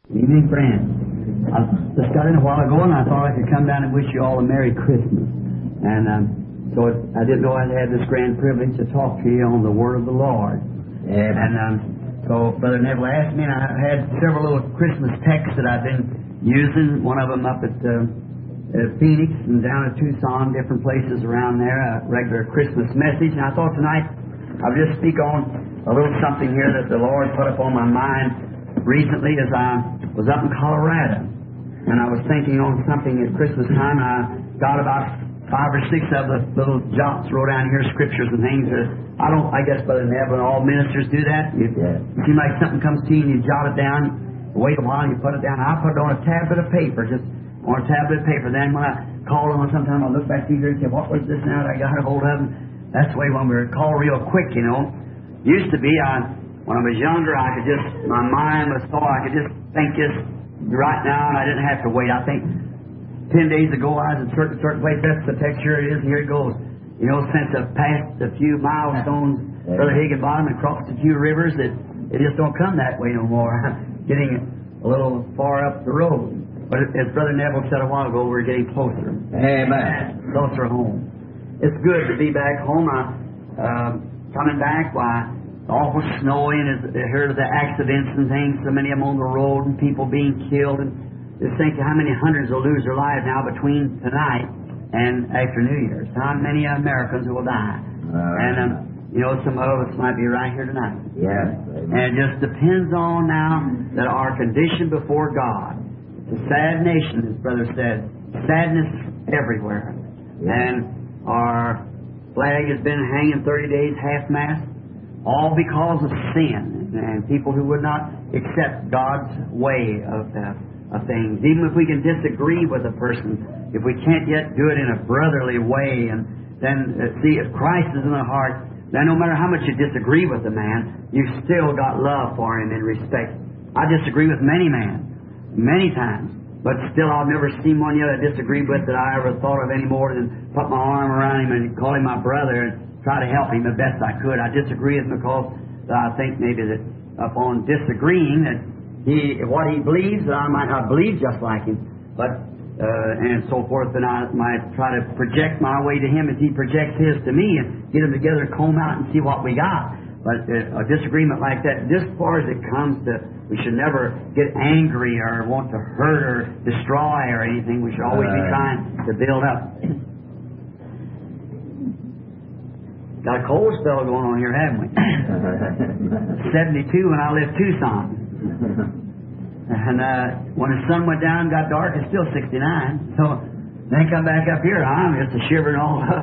Evening, friends. I just got in a while ago, and I thought I could come down and wish you all a Merry Christmas. And so I didn't know I'd have this grand privilege to talk to you on the Word of the Lord. So Brother Neville asked me, and I had several little Christmas texts that I've been using. One of them up at Phoenix and down at Tucson, different places around there, a regular Christmas message. And I thought tonight I would just speak on a little something here that the Lord put upon my mind recently as I was up in Colorado. And I was thinking on something at Christmas time, and I got about 5 or 6 of the little jots wrote down here, scriptures and things that I guess Brother Neville and all ministers do that. It seems like something comes to you and you jot it down, wait a while and you put it down. I put it on a tablet of paper, just on a tablet of paper. Then when I call them sometime, I look back to you and say, what was this now that I got a hold of? And that's the way when we were called real quick, you know. Used to be, when I was younger, my mind was full. I could just think this right now and I didn't have to wait. I think 10 days ago I was in a certain place. That's the text, here it is, and here it goes. You know, since I've passed a few milestones, Brother Higginbottom, and crossed a few rivers, it just don't come that way no more. Getting a little far up the road. But as Brother Neville said a while ago, we're getting closer. Amen. Closer home. It's good to be back home. Coming back, awful snowy, and I heard of the accidents and things, so many of them on the road, and people being killed, and just think how many hundreds will lose their lives now between tonight and after New Year's. How many Americans will die. And, you know, some of us might be right here tonight. Yes. And it just depends on now that our condition before God. It's a sad nation, as Brother said. Sadness everywhere. Yes. And our flag has been hanging 30 days half-mast, all because of sin and people who would not accept God's way of things. Even if we can disagree with a person, if we can't yet do it in a brotherly way, and then see if Christ is in the heart, then no matter how much you disagree with a man, you've still got love for him and respect. I disagree with many men, many times, but still I've never seen one yet I disagreed with that I ever thought of any more than put my arm around him and call him my brother and try to help him the best I could. I disagree with him because I think maybe that upon disagreeing that what he believes, that I might not believe just like him, but and so forth, and I might try to project my way to him as he projects his to me, and get them together and comb out and see what we got. But a disagreement like that, just as far as it comes to, we should never get angry or want to hurt or destroy or anything. We should always be trying to build up. Got a cold spell going on here, haven't we? 72 when I left Tucson. And when the sun went down and got dark, it's still 69. So then come back up here, I'm just a shivering all up.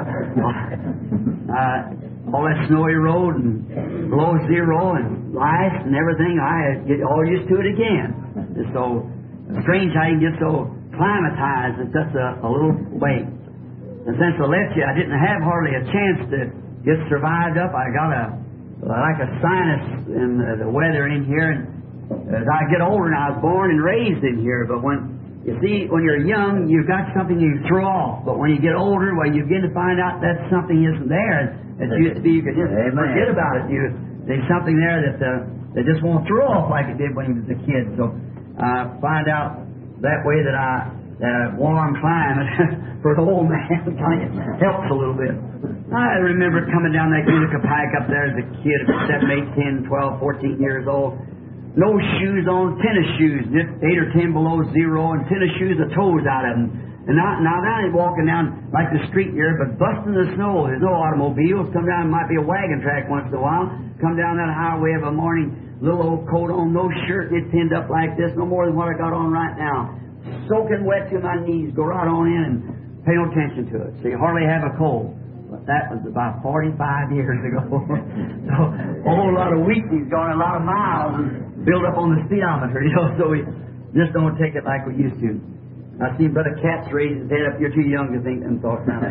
All that snowy road and below zero and ice and everything, I get all used to it again. It's so strange how you can get so climatized in such a little way. And since I left you, I didn't have hardly a chance to get survived up. I got like a sinus in the weather in here, and as I get older, and I was born and raised in here, but when you're young, you've got something you throw off. But when you get older, well, you begin to find out that something isn't there. It used to be you could just forget about it. There's something there that just won't throw off like it did when you was a kid. So I find out that way that that warm climate for an old man kind of helps a little bit. I remember coming down that Utica Pike up there as a kid, 7, 8, 10, 12, 14 years old. No shoes on, tennis shoes, 8 or 10 below zero, and tennis shoes, the toes out of them. And now I'm walking down like the street here, but busting the snow. There's no automobiles. Come down, might be a wagon track once in a while. Come down that highway of a morning, little old coat on, no shirt, get pinned up like this, no more than what I got on right now. Soaking wet to my knees, go right on in and pay no attention to it. So you hardly have a cold. But that was about 45 years ago. So a whole lot of weeklies gone, a lot of miles build up on the speedometer, you know, so we just don't take it like we used to. I see Brother Katz raise his head up. You're too young to think them thoughts now.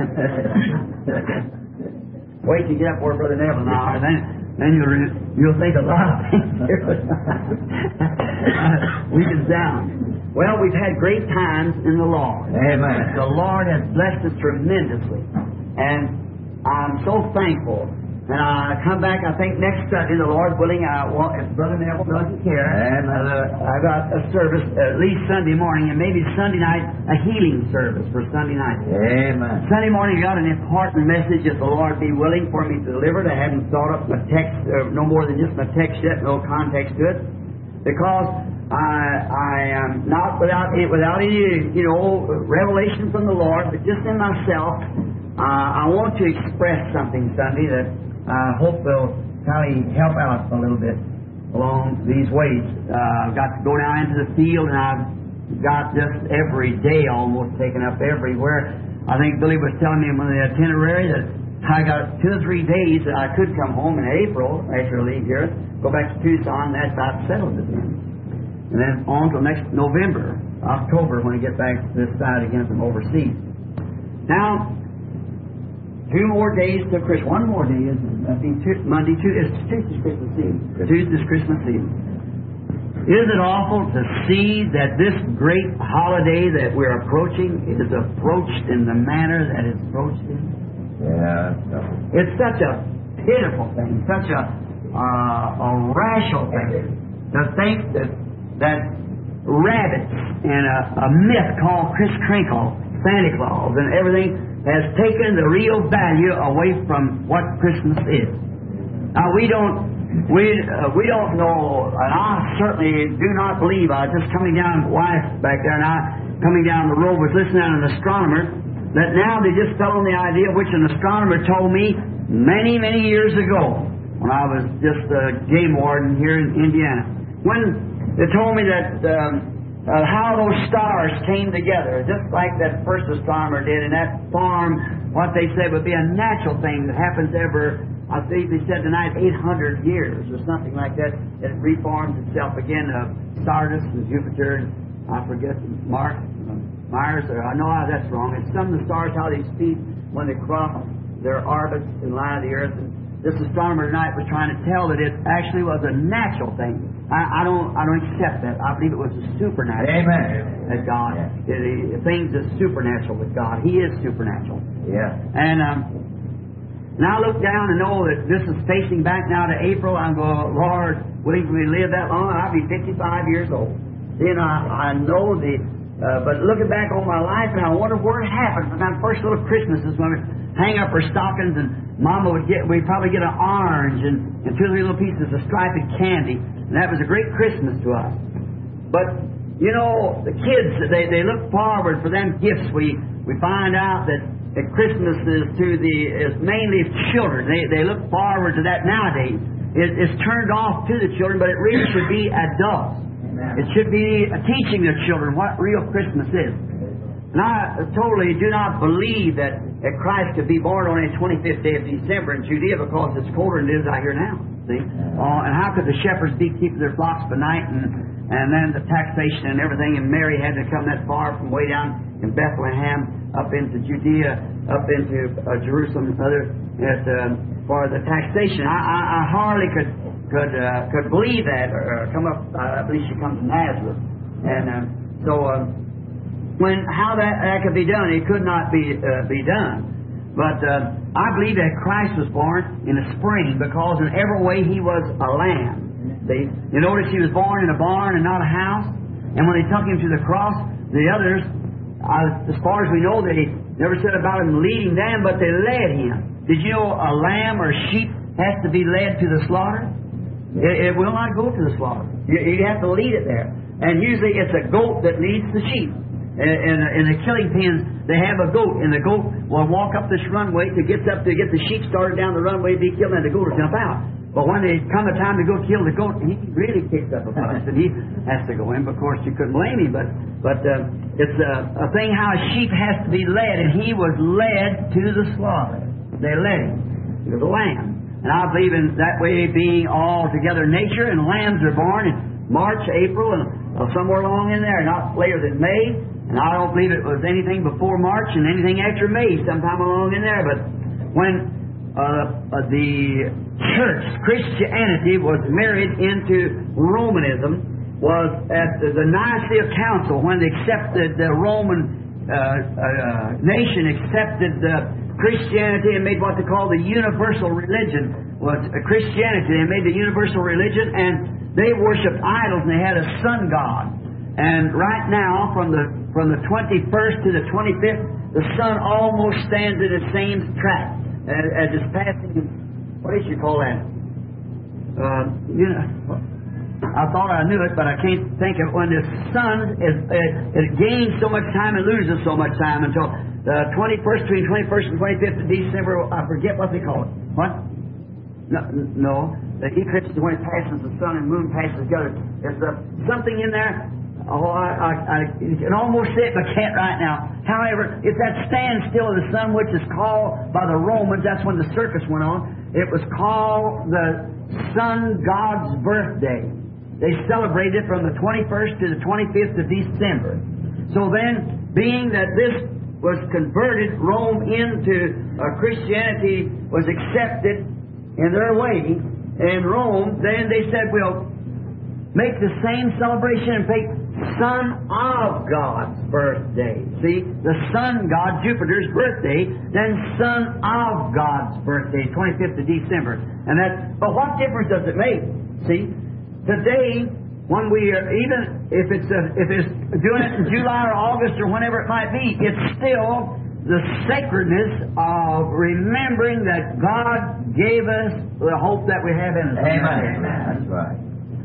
Wait till you get up where Brother Neville now, and then you'll think a lot of things here. Weakens down. Well, we've had great times in the Lord. Amen. The Lord has blessed us tremendously. And I'm so thankful And I come back, I think, next Sunday, the Lord willing, if Brother Neville doesn't care, I got a service at least Sunday morning, and maybe Sunday night, a healing service for Sunday night. Amen. Sunday morning, I got an important message, if the Lord be willing for me to deliver it. I hadn't thought up my text, no more than just my text yet, no context to it, because I am not without any, revelation from the Lord, but just in myself, I want to express something Sunday that I hope will kind of help out a little bit along these ways. I've got to go down into the field, and I've got just every day almost taken up everywhere. I think Billy was telling me on the itinerary that I got 2 or 3 days that I could come home in April, after I leave here, go back to Tucson, and that's about settled it then. And then on till next November, October, when I get back to this side again from overseas. Now, 2 more days to Christmas. 1 more day is Monday, Tuesday's Christmas Eve. Tuesday's Christmas Eve. Is it awful to see that this great holiday that we're approaching is approached in the manner that it's approached in? Yeah. It's such a pitiful thing, such a rational thing to think that rabbits and a myth called Kris Kringle, Santa Claus, and everything has taken the real value away from what Christmas is. Now we don't know, and I certainly do not believe. I was just coming down, wife back there, and I coming down the road was listening to an astronomer. That now they just fell on the idea, which an astronomer told me many years ago when I was just a game warden here in Indiana. When they told me that. How those stars came together, just like that first astronomer did, and that formed what they said would be a natural thing that happens every, I think they said tonight, 800 years or something like that. It reforms itself again of Stardust and Jupiter, and I forget Mars, or I know that's wrong. It's some of the stars, how they speed when they cross their orbits in line of the Earth. And this astronomer tonight was trying to tell that it actually was a natural thing. I don't accept that. I believe it was a supernatural. Amen. That God, things that's supernatural with God. He is supernatural. Yeah. And I look down and know that this is facing back now to April. I'm going, Lord, willing for me to live that long, I'll be 55 years old. Then I know but looking back on my life, and I wonder where it happened. From that first little Christmases when we hang up our stockings, and Mama we'd probably get an orange and 2 or 3 little pieces of striped candy. And that was a great Christmas to us. But, the kids, they look forward for them gifts. We find out that Christmas is mainly children. They look forward to that nowadays. It's turned off to the children, but it really should be adults. It should be teaching the children what real Christmas is. And I totally do not believe that Christ could be born on the 25th day of December in Judea because it's colder than it is out here now. See? And how could the shepherds be keeping their flocks by night and then the taxation and everything, and Mary had to come that far from way down in Bethlehem up into Judea, up into Jerusalem and other for the taxation. I hardly could believe that or come up. I believe she comes from Nazareth, and how that could be done, it could not be done. But I believe that Christ was born in the spring because in every way He was a lamb. See? You notice He was born in a barn and not a house. And when they took Him to the cross, the others, as far as we know, they never said about Him leading them, but they led Him. Did you know a lamb or a sheep has to be led to the slaughter? It will not go to the slaughter. You have to lead it there. And usually it's a goat that leads the sheep. In the killing pens, they have a goat, and the goat will walk up this runway to get the sheep started down the runway, be killed, and the goat will jump out. But when they come the time to go kill the goat, he really kicks up a fuss, and he has to go in. Of course, you couldn't blame him, but it's a thing how a sheep has to be led, and he was led to the slaughter. They led him. He was a lamb. And I believe in that way being all together nature, and lambs are born in March, April, and somewhere along in there, not later than May. And I don't believe it was anything before March and anything after May, sometime along in there. But when the church, Christianity, was married into Romanism, was at the Nicaea Council when they accepted the Roman nation accepted Christianity and made what they call the universal religion. Well, Christianity, they made the universal religion, and they worshipped idols, and they had a sun god. And right now, from the 21st to the 25th, the sun almost stands in the same track as it's passing. What did you call that? I thought I knew it, but I can't think of it. When the sun it gains so much time and loses so much time until the 21st, between 21st and 25th of December. I forget what they call it. What? No. The eclipse is when it passes the sun and moon passes together. There's something in there. Oh, I can almost say it, but can't right now. However, it's that standstill of the sun, which is called by the Romans. That's when the circus went on. It was called the sun god's birthday. They celebrated from the 21st to the 25th of December. So then, being that this was converted, Rome into Christianity was accepted in their way. In Rome, then they said, we'll make the same celebration and make Son of God's birthday. See, the sun god, Jupiter's birthday, then Son of God's birthday, 25th of December. But what difference does it make? See, today, when we are, even if it's doing it in July or August or whenever it might be, it's still the sacredness of remembering that God gave us the hope that we have in us. Amen. That's right.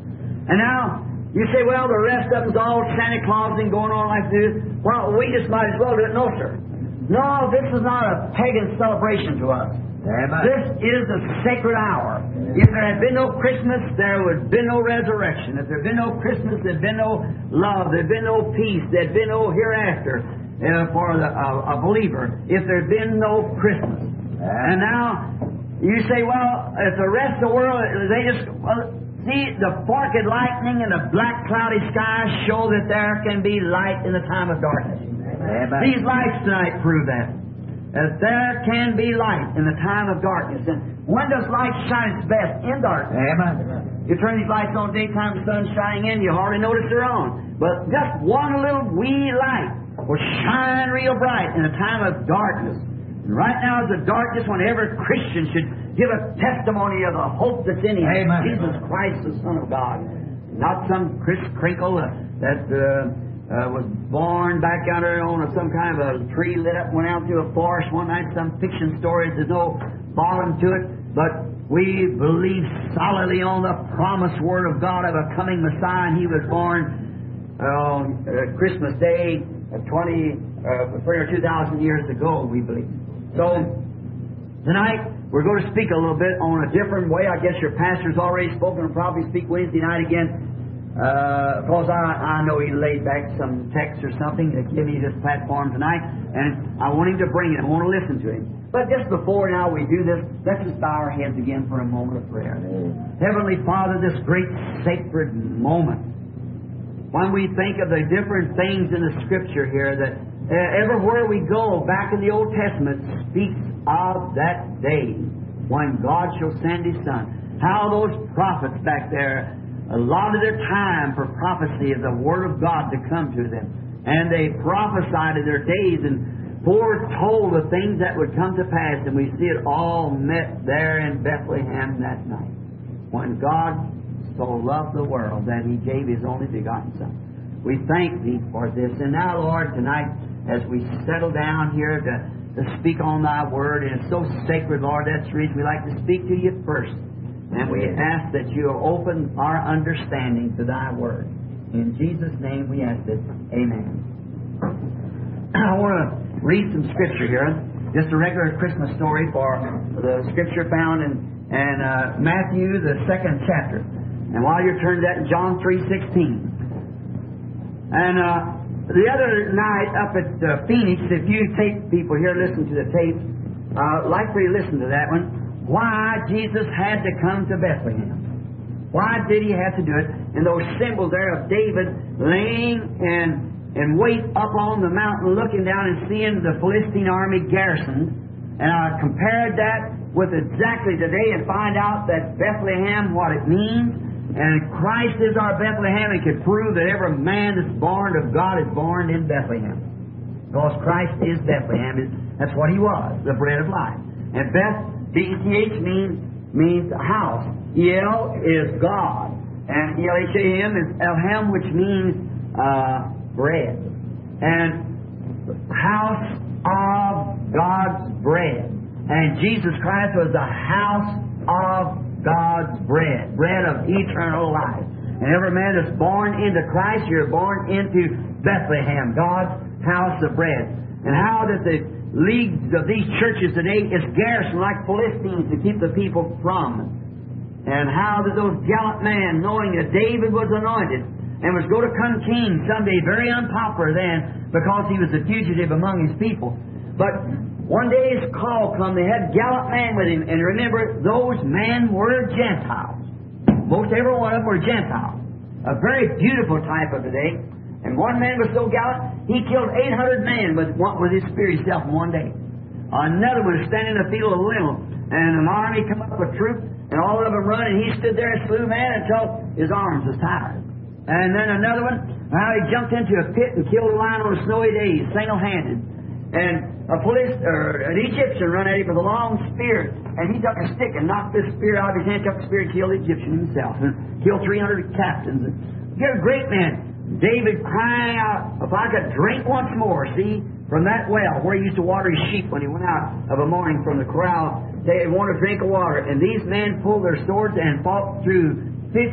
And now, you say, well, the rest of them's all Santa Claus and going on like this. Well, we just might as well do it. No, sir. No, this is not a pagan celebration to us. Amen. This is a sacred hour. If there had been no Christmas, there would have been no resurrection. If there had been no Christmas, there had been no love. There had been no peace. There had been no hereafter for a believer. If there had been no Christmas. And now, you say, well, if the rest of the world, they just... See, the forked lightning and the black cloudy skies show that there can be light in the time of darkness. Amen. These lights tonight prove that there can be light in the time of darkness. And when does light shine its best? In darkness. Amen. You turn these lights on daytime, the sun's shining in, you hardly notice they're on. But just one little wee light will shine real bright in a time of darkness. And right now is the darkness when every Christian should give a testimony of the hope that's in him. Amen. Jesus Christ, the Son of God. Not some Chris Crinkle that was born back out there on some kind of a tree lit up, went out to a forest one night, some fiction stories. There's no bottom to it. But we believe solidly on the promised Word of God of a coming Messiah, and He was born on Christmas Day, 3 or 2,000 years ago, we believe. So, tonight, we're going to speak a little bit on a different way. I guess your pastor's already spoken and probably speak Wednesday night again. Because I know he laid back some text or something to give me this platform tonight. And I want him to bring it. I want to listen to him. But just before now we do this, let's just bow our heads again for a moment of prayer. Heavenly Father, this great sacred moment, when we think of the different things in the Scripture here, that everywhere we go back in the Old Testament speaks of that day when God shall send His Son. How those prophets back there allotted their time for prophecy of the Word of God to come to them. And they prophesied of their days and foretold the things that would come to pass. And we see it all met there in Bethlehem that night, when God so loved the world that He gave His only begotten Son. We thank Thee for this. And now, Lord, tonight, as we settle down here to speak on Thy Word, and it's so sacred, Lord, that's the reason we like to speak to You first. And we ask that You open our understanding to Thy Word. In Jesus' name we ask it. Amen. I want to read some Scripture here. Just a regular Christmas story for the Scripture found in Matthew, the 2nd chapter. And while you're turning to that, in John 3:16. And the other night up at Phoenix, if you tape people here listen to the tape, I'd like for you to listen to that one. Why Jesus had to come to Bethlehem. Why did He have to do it? And those symbols there of David laying and wait up on the mountain, looking down and seeing the Philistine army garrisoned. And I compared that with exactly today and find out that Bethlehem, what it means. And Christ is our Bethlehem, and can prove that every man that's born of God is born in Bethlehem. Because Christ is Bethlehem. That's what He was, the bread of life. And Beth, B-E-T-H, means house. El is God. And El-H-A-M is Elham, which means bread. And house of God's bread. And Jesus Christ was the house of God's bread. Bread of eternal life. And every man that's born into Christ, you're born into Bethlehem, God's house of bread. And how that the leagues of these churches today is garrisoned like Philistines to keep the people from. And how that those gallant men, knowing that David was anointed and was going to come king someday, very unpopular then, because he was a fugitive among his people. But one day his call come, they had gallant men with him, and remember, those men were Gentiles. Most every one of them were Gentiles. A very beautiful type of today. And one man was so gallant, he killed 800 men with his spear himself in one day. Another one was standing in the field of little, and an army come up with troops, and all of them run, and he stood there and slew man until his arms was tired. And then another one, he jumped into a pit and killed a lion on a snowy day, single-handed. And an Egyptian run at him with a long spear, and he took a stick and knocked this spear out of his hand, took the spear and killed the Egyptian himself, and killed 300 captains. You're a great man. David crying out, if I could drink once more, see, from that well where he used to water his sheep when he went out of a morning from the corral, they wanted to drink of water. And these men pulled their swords and fought through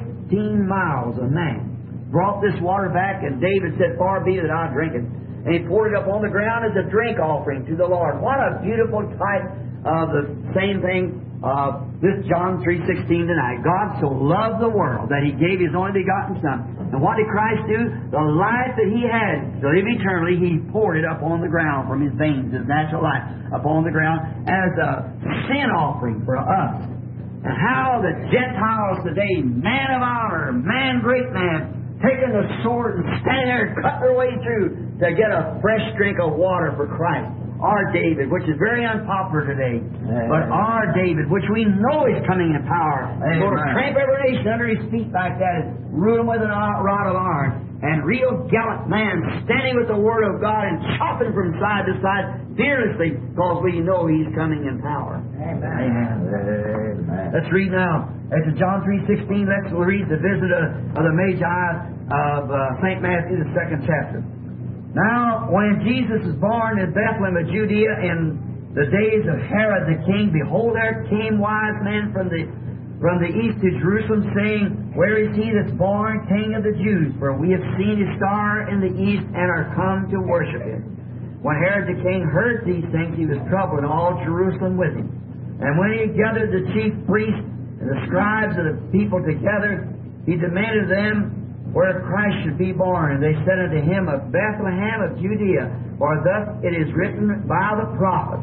15 miles a man. Brought this water back, and David said, far be that I drink it. And he poured it up on the ground as a drink offering to the Lord. What a beautiful type of the same thing this John 3:16 tonight. God so loved the world that He gave His only begotten Son. And what did Christ do? The life that He had to live eternally, He poured it up on the ground from His veins, His natural life, upon the ground as a sin offering for us. And how the Gentiles today, man of honor, man, great man, taking the sword and standing there and cutting their way through to get a fresh drink of water for Christ. Our David, which is very unpopular today, but our David, which we know is coming in power, going to tramp every nation under His feet like that and root them with a rod of iron. And real gallant man standing with the Word of God and chopping from side to side fearlessly, because we know He's coming in power. Amen. Let's read now. After John 3:16, let's read the visit of the Magi of St. Matthew, the 2nd chapter. Now, when Jesus was born in Bethlehem of Judea in the days of Herod the king, behold, there came wise men from the east to Jerusalem, saying, where is He that's born King of the Jews? For we have seen His star in the east and are come to worship Him. When Herod the king heard these things, he was troubled, and all Jerusalem with him. And when he gathered the chief priests and the scribes of the people together, he demanded of them where Christ should be born. And they said unto him, of Bethlehem of Judea, for thus it is written by the prophet,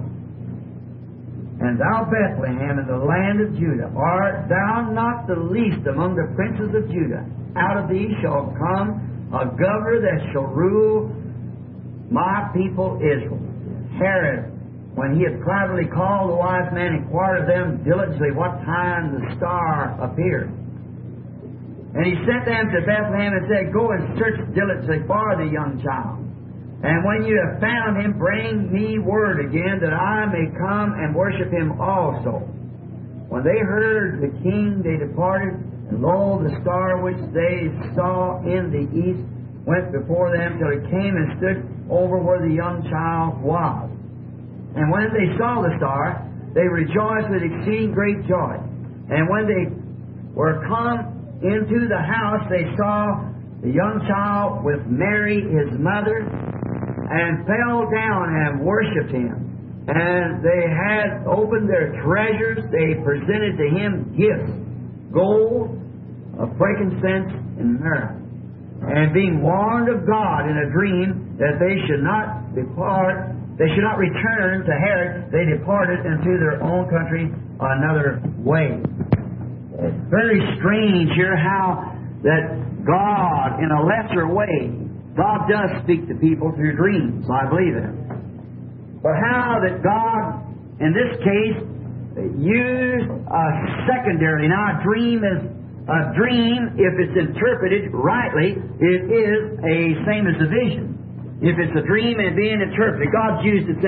and thou, Bethlehem, in the land of Judah, art thou not the least among the princes of Judah? Out of thee shall come a governor that shall rule my people Israel. Herod, when he had privately called the wise men, inquired of them diligently what time the star appeared. And he sent them to Bethlehem and said, go and search diligently for the young child. And when you have found Him, bring me word again, that I may come and worship Him also. When they heard the king, they departed, and lo, the star which they saw in the east went before them till it came and stood over where the young child was. And when they saw the star, they rejoiced with exceeding great joy. And when they were come into the house, they saw the young child with Mary, His mother, and fell down and worshipped Him. And they had opened their treasures. They presented to Him gifts, gold, frankincense, and myrrh. And being warned of God in a dream that they should not return to Herod, they departed into their own country another way. It's very strange here how that God, in a lesser way, God does speak to people through dreams. I believe it. But how that God, in this case, used a secondary. Now, a dream is a dream. If it's interpreted rightly, it is a same as a vision. If it's a dream and being interpreted, God's used it since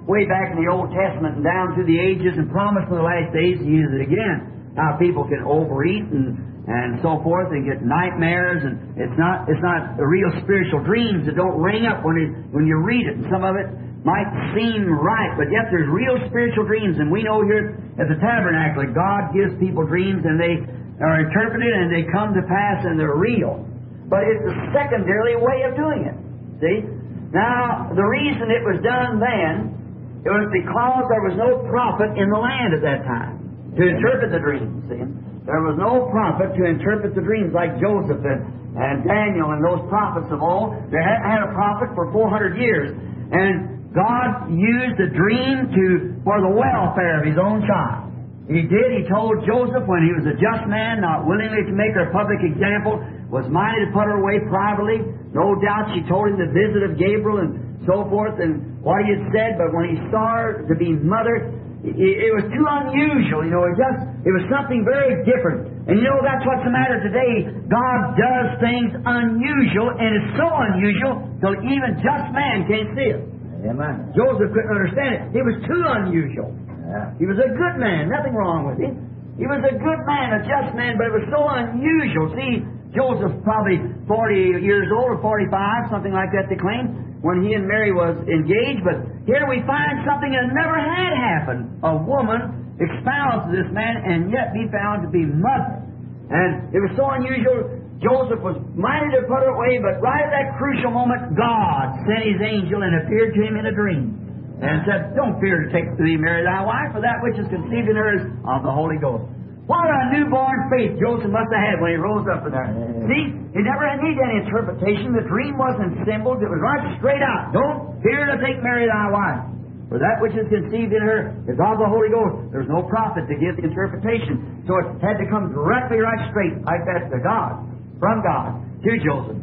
way back in the Old Testament and down through the ages and promised in the last days to use it again. Now people can overeat and so forth and get nightmares, and it's not the real spiritual dreams that don't ring up when you read it. And some of it might seem right, but yet there's real spiritual dreams. And we know here at the Tabernacle that God gives people dreams and they are interpreted and they come to pass and they're real. But it's a secondary way of doing it. See? Now, the reason it was done then, it was because there was no prophet in the land at that time to interpret the dreams. See? There was no prophet to interpret the dreams like Joseph and Daniel and those prophets of old. They had a prophet for 400 years. And God used the dream for the welfare of His own child. He did. He told Joseph when he was a just man, not willingly to make her a public example, was minded to put her away privately. No doubt she told him the visit of Gabriel and so forth and what he had said, but when he saw her to be mother, it was too unusual, it was something very different. And that's what's the matter today. God does things unusual, and it's so unusual till even just man can't see it. Amen. Joseph couldn't understand it. It was too unusual. Yeah. He was a good man, nothing wrong with him. He was a good man, a just man, but it was so unusual. See, Joseph probably 40 years old or 45, something like that they claim, when he and Mary was engaged. But here we find something that never had happened. A woman espoused to this man and yet be found to be mother. And it was so unusual, Joseph was minded to put her away, but right at that crucial moment, God sent His angel and appeared to him in a dream and said, "Don't fear to take thee Mary thy wife, for that which is conceived in her is of the Holy Ghost." What a newborn faith Joseph must have had when he rose up in there. See, he never needed any interpretation. The dream wasn't symbols. It was right straight out. Don't fear to take Mary thy wife, for that which is conceived in her is of the Holy Ghost. There's no prophet to give the interpretation. So it had to come directly right straight like that to God, from God, to Joseph.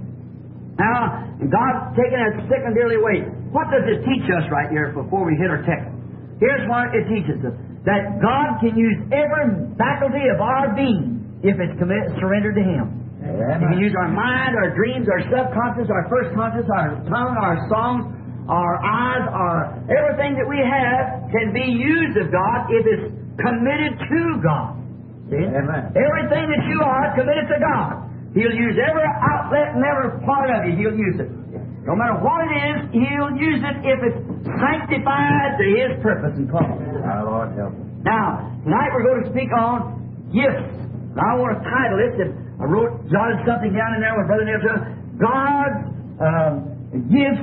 Now, God taking it secondarily away. What does it teach us right here before we hit our text? Here's what it teaches us. That God can use every faculty of our being if it's surrendered to Him. Amen. He can use our mind, our dreams, our subconscious, our first conscious, our tongue, our songs, our eyes, everything that we have can be used of God if it's committed to God. See? Amen. Everything that you are committed to God. He'll use every outlet and every part of you. He'll use it. No matter what it is, He'll use it if it's sanctified to His purpose and cause. Our Lord help us. Now, tonight we're going to speak on gifts. Now, I want to title it, and I jotted something down in there with Brother Neil. God's gifts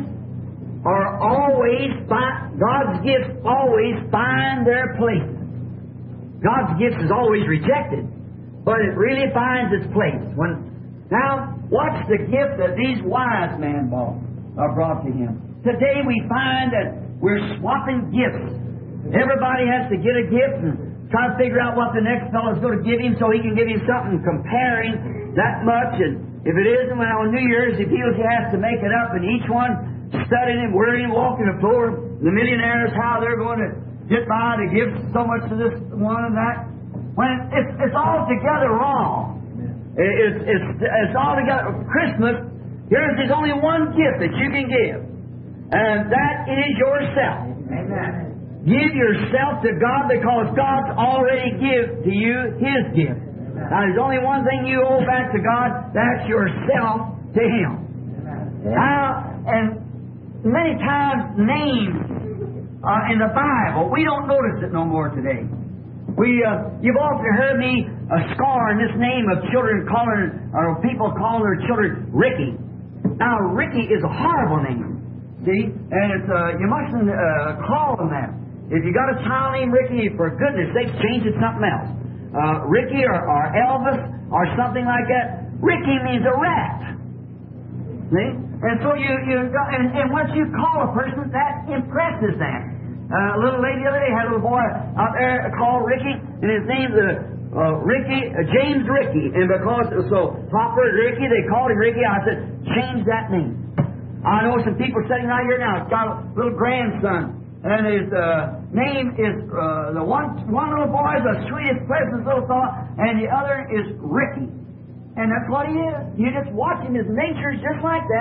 always find their place. God's gifts is always rejected, but it really finds its place. Now, what's the gift that these wise men brought to Him? Today we find that we're swapping gifts. Everybody has to get a gift and try to figure out what the next fellow's going to give him so he can give him something comparing that much. And if it isn't, on New Year's, he feels he has to make it up, and each one studying and worrying, walking the floor. The millionaires, how they're going to get by to give so much to this one and that. When it's altogether wrong. It's altogether Christmas. There's only one gift that you can give, and that is yourself. Amen. Give yourself to God because God's already given to you His gift. Now, there's only one thing you owe back to God, that's yourself to Him. Now, and many times names in the Bible, we don't notice it no more today. You've often heard me scorn this name of children or people calling their children Ricky. Now, Ricky is a horrible name, see, and it's you mustn't call them that. If you got a child named Ricky, for goodness sakes, change it to something else. Ricky or Elvis or something like that. Ricky means a rat. See? And so and once you call a person, that impresses them. A little lady the other day had a little boy out there called Ricky, and his name's James Ricky. And because it was so popular, Ricky, they called him Ricky. I said, change that name. I know some people sitting right here now. It's got a little grandson. And his name is, the one little boy is the sweetest, pleasant little fellow, and the other is Ricky. And that's what he is. You just watch him, his nature is just like that.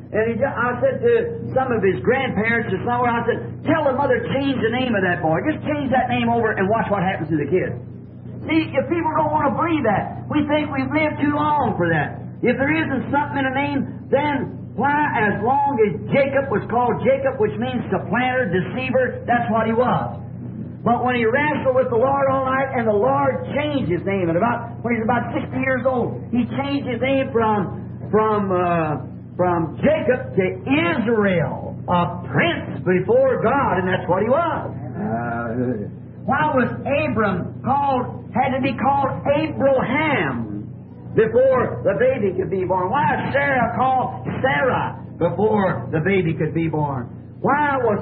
And I said to some of his grandparents or somewhere, I said, tell the mother, change the name of that boy. Just change that name over and watch what happens to the kid. See, if people don't want to believe that, we think we've lived too long for that. If there isn't something in a name, then why, as long as Jacob was called Jacob, which means supplanter, deceiver, that's what he was. But when he wrestled with the Lord all night, and the Lord changed his name, and when he was about 60 years old, he changed his name from Jacob to Israel, a prince before God, and that's what he was. Why was Abram had to be called Abraham before the baby could be born? Why is Sarah called Sarah before the baby could be born? Why was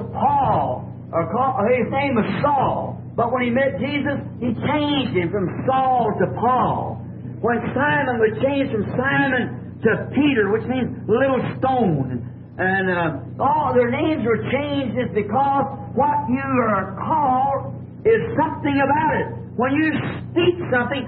his name was Saul, but when he met Jesus, he changed him from Saul to Paul. When Simon was changed from Simon to Peter, which means little stone, and all their names were changed is because what you are called is something about it. When you speak something,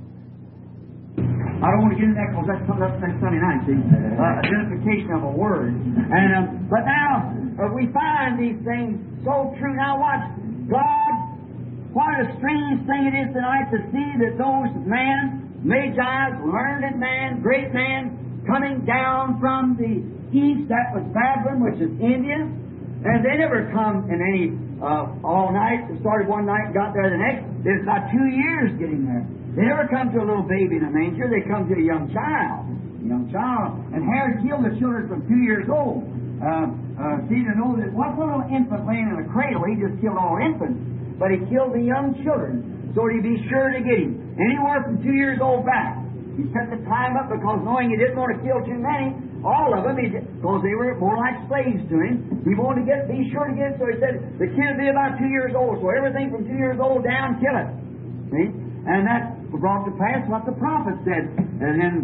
I don't want to get into that because that's something that's Sunday night, see? Identification of a word. And but now we find these things so true. Now watch, God, what a strange thing it is tonight to see that those men, Magi, learned man, great man, coming down from the east, that was Babylon, which is India, and they never come in any all night. They started one night and got there the next. There's about 2 years getting there. They never come to a little baby in a manger. They come to a young child. And Herod killed the children from 2 years old. See, to know that what little infant laying in a cradle, he just killed all infants. But he killed the young children, so he'd be sure to get him. Anywhere from 2 years old back. He set the time up because knowing he didn't want to kill too many, all of them, because they were more like slaves to him. He wanted to be sure to get it, so he said the kid would be about 2 years old. So everything from 2 years old down, kill it. See? And that brought to pass what the prophet said. And then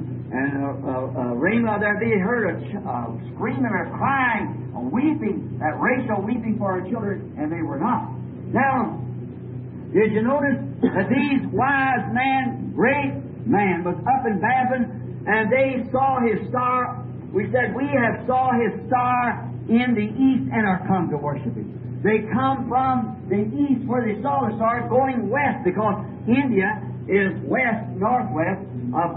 Ramah there, they heard a screaming or crying, a weeping, that Rachel weeping for her children, and they were not. Now, did you notice that these wise men, great man, was up in Babylon, and they saw his star? We said, we have saw his star in the east and are come to worship him. They come from the east where they saw the star going west, because India is northwest of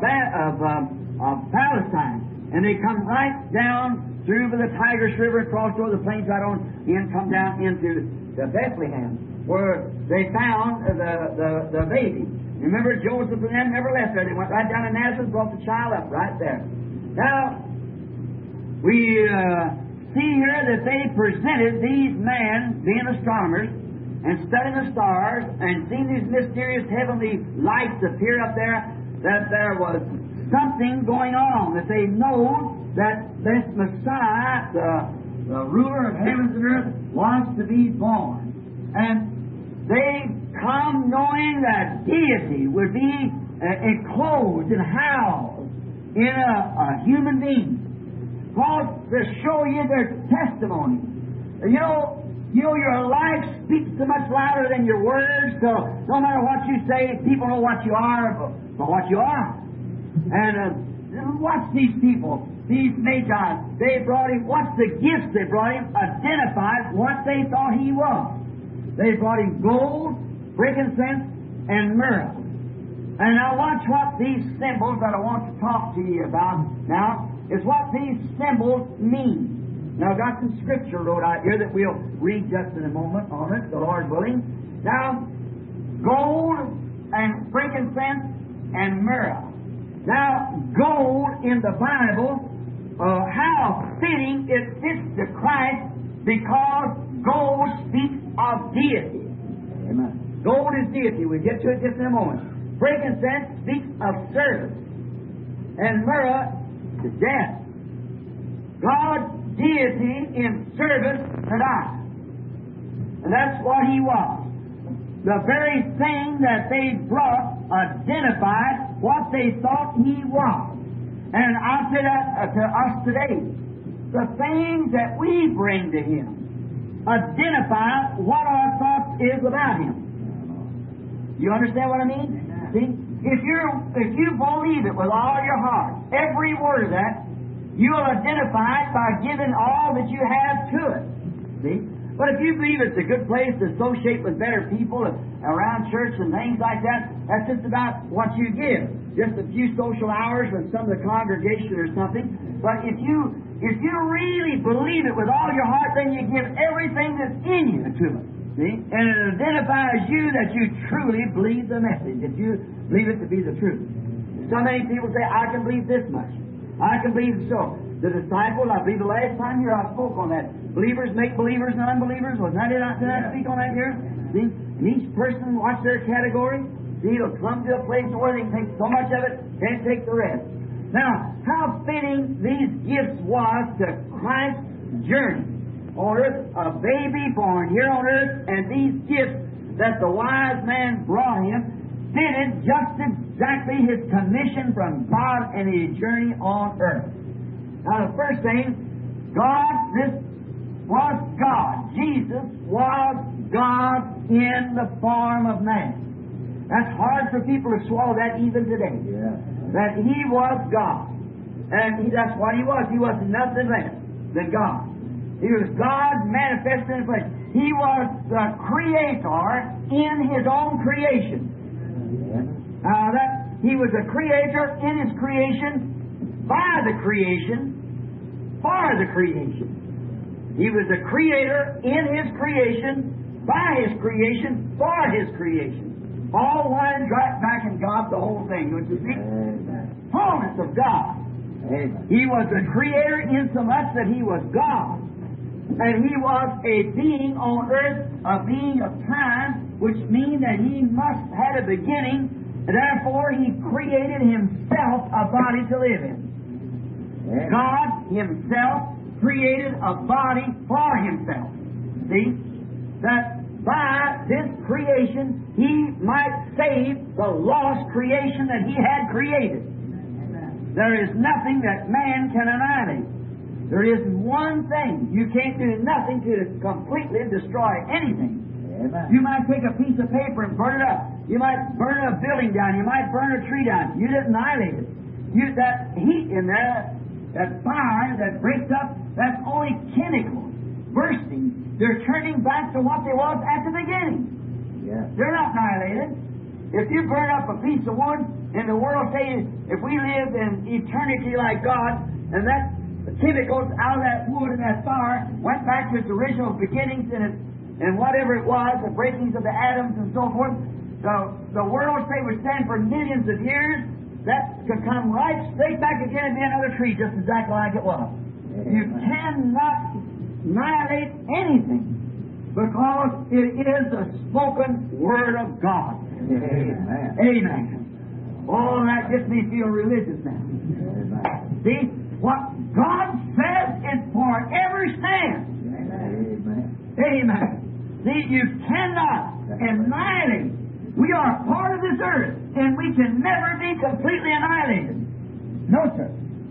Palestine. And they come right down through the Tigris River, across over the plains right on in, come down into Bethlehem, where they found the baby. Remember, Joseph and them never left there. They went right down to Nazareth, brought the child up right there. Now, we see here that they presented these men, being astronomers, and studying the stars, and seeing these mysterious heavenly lights appear up there, that there was something going on, that they know that this Messiah, the ruler of heavens and earth, was to be born. And they come knowing that deity would be enclosed and housed in a human being. Because to show you their testimony. You know, your life speaks so much louder than your words, so no matter what you say, people know what you are, but what you are. And watch these people, these Magi. They brought him, what's the gifts they brought him? Identified what they thought he was. They brought him gold, frankincense, and myrrh. And now watch what these symbols that I want to talk to you about now is what these symbols mean. Now I've got some scripture wrote out here that we'll read just in a moment on it, the Lord willing. Now, gold and frankincense and myrrh. Now, gold in the Bible, how fitting it fits to Christ, because gold speaks of deity. Amen. Gold is deity. We'll get to it just in a moment. Frankincense speaks of service. And myrrh is death. God's deity in service to die. And that's what he was. The very thing that they brought identified what they thought he was. And I'll say that to us today. The things that we bring to him identify what our thoughts is about him. You understand what I mean? See? If you believe it with all your heart, every word of that, You'll identify it by giving all that you have to it. See? But if you believe it's a good place to associate with better people around church and things like that, that's just about what you give. Just a few social hours with some of the congregation or something. But if you really believe it with all your heart, then you give everything that's in you to it. See? And it identifies you that you truly believe the message, that you believe it to be the truth. So many people say, I can believe this much. I can believe so. The disciples, I believe the last time here I spoke on that. Believers make believers and unbelievers. Did I speak on that here? See? And each person, watch their category. See, it'll come to a place where they can take so much of it, can't take the rest. Now, how fitting these gifts was to Christ's journey on earth, a baby born here on earth, and these gifts that the wise man brought him fitted just exactly his commission from God and his journey on earth. Now, the first thing, this was God. Jesus was God in the form of man. That's hard for people to swallow that even today. Yeah. That He was God. And that's what He was. He was nothing less than God. He was God manifested in the flesh. He was the Creator in His own creation. He was a Creator in His creation, by the creation, for the creation. He was a Creator in His creation, by His creation, for His creation. All one right back in God, the whole thing. Don't you see? Fullness of God. Amen. He was a Creator insomuch that He was God. And He was a being on earth, a being of time, which means that He must have a beginning. Therefore, He created Himself a body to live in. Amen. God Himself created a body for Himself. See? That by this creation, He might save the lost creation that He had created. There is nothing that man can annihilate. There isn't one thing. You can't do nothing to completely destroy anything. Amen. You might take a piece of paper and burn it up. You might burn a building down. You might burn a tree down. You didn't annihilate it. That heat in there, that fire that breaks up, that's only chemicals bursting. They're turning back to what they was at the beginning. Yeah. They're not annihilated. If you burn up a piece of wood, and the world says, if we live in eternity like God, and that the chemicals out of that wood and that fire went back to its original beginnings and whatever it was, the breakings of the atoms and so forth, the world say would stand for millions of years, that could come right straight back again and be another tree just exactly like it was. You cannot annihilate anything because it is the spoken Word of God. Amen. Amen. Oh, that gets me feel religious now. Amen. See, what God says is forever stands. Amen. Amen. See, you cannot annihilate. We are part of this earth, and we can never be completely annihilated. No, sir.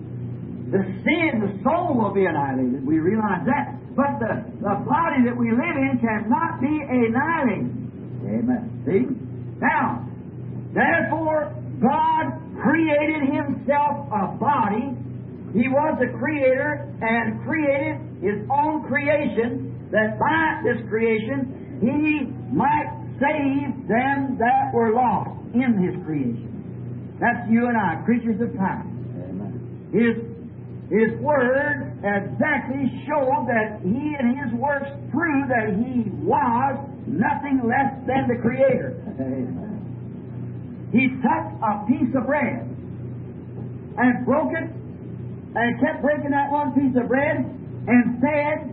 The soul will be annihilated. We realize that. But the body that we live in cannot be annihilated. Amen. See? Now, therefore, God created Himself a body. He was a Creator and created His own creation, that by this creation He might save them that were lost in His creation. That's you and I, creatures of time. Amen. His Word exactly showed that He and His works prove that He was nothing less than the Creator. Amen. He took a piece of bread and broke it and kept breaking that one piece of bread and fed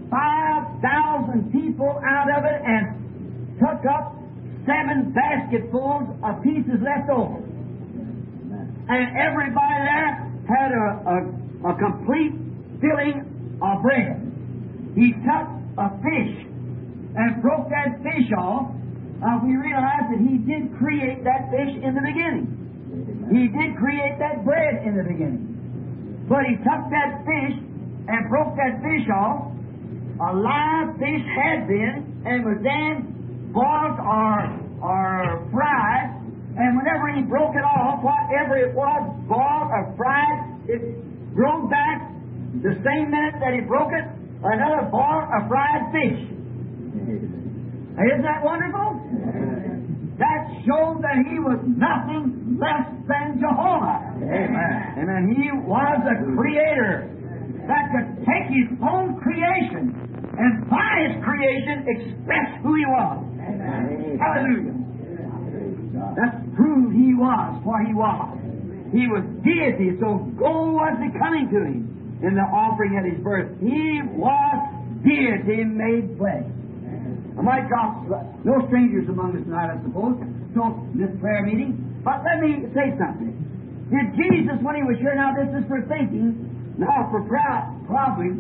5,000 people out of it and took up 7 basketfuls of pieces left over. And everybody there had a complete filling of bread. He took a fish and broke that fish off. We realize that He did create that fish in the beginning. He did create that bread in the beginning. But He took that fish and broke that fish off. A live fish had been and was then boiled or fried. And whenever He broke it off, whatever it was, boiled or fried, it broke back the same minute that he broke it, another brought a fried fish. Isn't that wonderful? That showed that he was nothing less than Jehovah. Amen. And he was a creator that could take his own creation and by his creation express who he was. Amen. Hallelujah. Praise God. That proved he was what he was. He was deity, so gold was becoming to him in the offering at his birth. He was deity made flesh. My God, no strangers among us tonight, I suppose, so this prayer meeting. But let me say something. Did Jesus, when he was here, now this is for thinking, now for probably,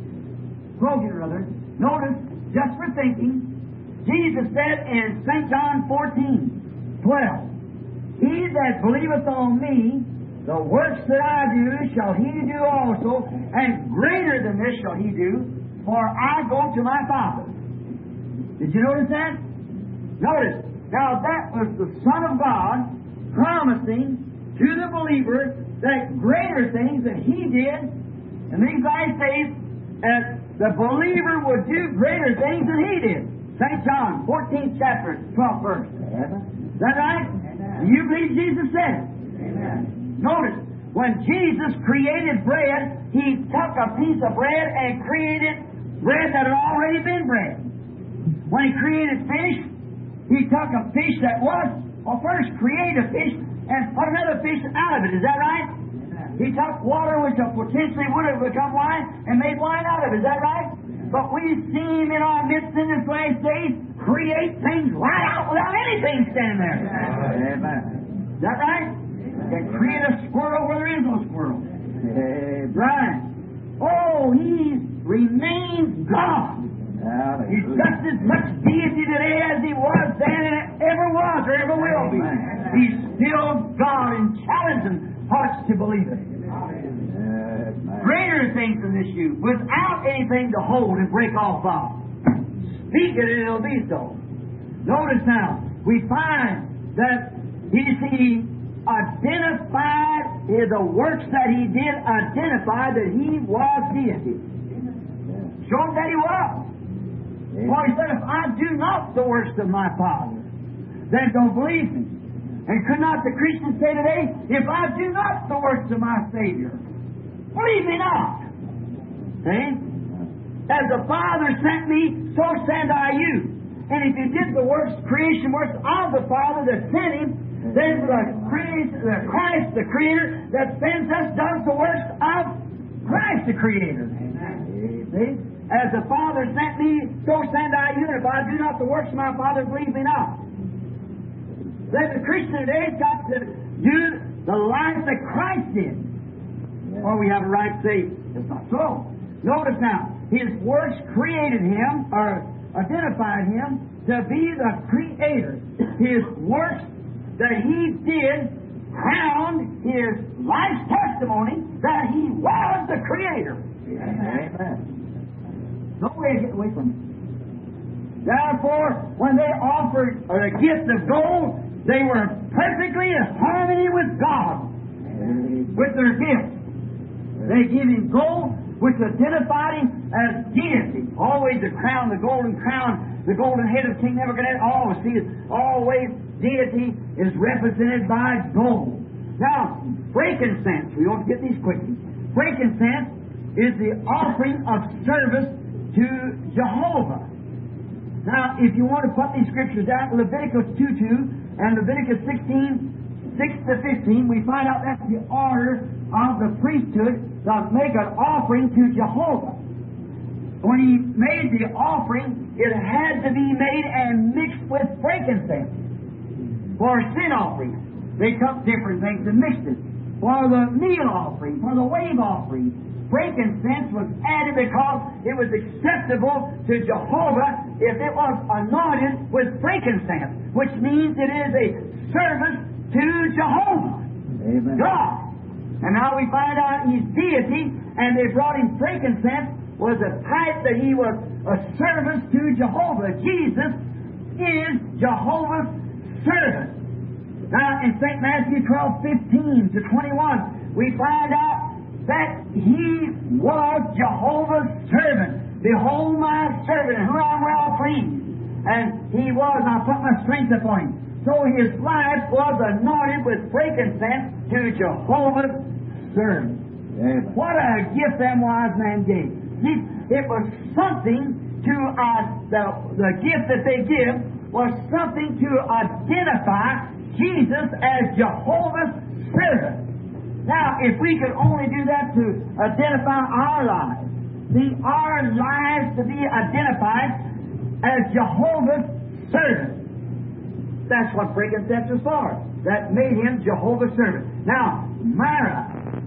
notice, just for thinking, Jesus said in St. John 14:12, He that believeth on me, the works that I do shall he do also, and greater than this shall he do, for I go to my Father. Did you notice that? Notice. Now that was the Son of God promising to the believer that greater things that he did in these last days, that the believer would do greater things than he did. St. John, 14th chapter, 12th verse. Is that right? Do you believe Jesus said it? Amen. Notice, when Jesus created bread, he took a piece of bread and created bread that had already been bread. When he created fish, he took a fish that was, first create a fish and put another fish out of it. Is that right? Amen. He took water which potentially would have become wine and made wine out of it. Is that right? But we've seen him in our midst in this last days create things right out without anything standing there. Amen. Is that right? Can create a squirrel where there is no squirrel. Amen. Right. Oh, he remains God. He's just as much deity today as he was then and ever was or ever will be. Amen. He's still God and challenging hearts to believe it. Amen. Greater things than this you, without anything to hold and break off of. Speak it and it'll be so. Notice now, we find that he identified the works that he did, identify that he was deity. Showed that he was. For he said, if I do not the works of my Father, then don't believe me. And could not the Christian say today, if I do not the works of my Savior, believe me not. See? As the Father sent me, so send I you. And if you did the works, creation works of the Father that sent him, then the Christ, the Creator, that sends us, does the works of Christ, the Creator. See? As the Father sent me, so send I you. And if I do not the works of my Father, believe me not. Then the Christian today has got to do the life that Christ did. Or we have a right to say, it's not so. Notice now, his works created him, or identified him, to be the Creator. His works that he did crowned his life's testimony that he was the Creator. Amen. No way to get away from it. Therefore, when they offered a gift of gold, they were perfectly in harmony with God, with their gift. They gave him gold, which identified him as deity. Always the crown, the golden head of King Nebuchadnezzar. Always deity is represented by gold. Now, frankincense, we ought to get these quickly. Frankincense is the offering of service to Jehovah. Now, if you want to put these scriptures out, Leviticus 2:2 and Leviticus 16:6-15, we find out that's the order of the priesthood to make an offering to Jehovah. When he made the offering, it had to be made and mixed with frankincense. For sin offerings, they took different things and mixed it. For the meal offering, for the wave offering, frankincense was added because it was acceptable to Jehovah if it was anointed with frankincense, which means it is a service to Jehovah, Amen. God. And now we find out he's deity, and they brought him frankincense was a type that he was a service to Jehovah. Jesus is Jehovah's servant. Now in St. Matthew 12:15-21, we find out that He was Jehovah's servant. Behold my servant, in whom I am well pleased. And He was, and I put my strength upon Him. So His life was anointed with frankincense to Jehovah's servant. Amen. What a gift them wise men gave. See, it was something to, the gift that they give was something to identify Jesus as Jehovah's servant. Now, if we could only do that to identify our lives, see, our lives to be identified as Jehovah's servant. That's what frankincense is for. That made Him Jehovah's servant. Now, Myrrh,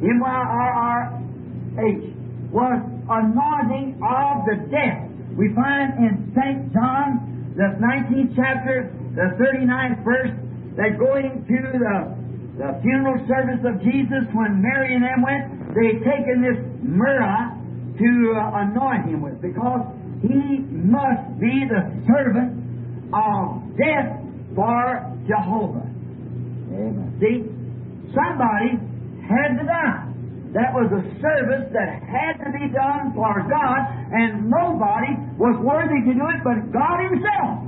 M-Y-R-R-H, was anointing of the dead. We find in St. John, the 19th chapter, the 39th verse, that going to the funeral service of Jesus, when Mary and them went, they taken this myrrh to anoint Him with, because He must be the servant of death for Jehovah. Amen. See, somebody had to die. That was a service that had to be done for God, and nobody was worthy to do it but God Himself.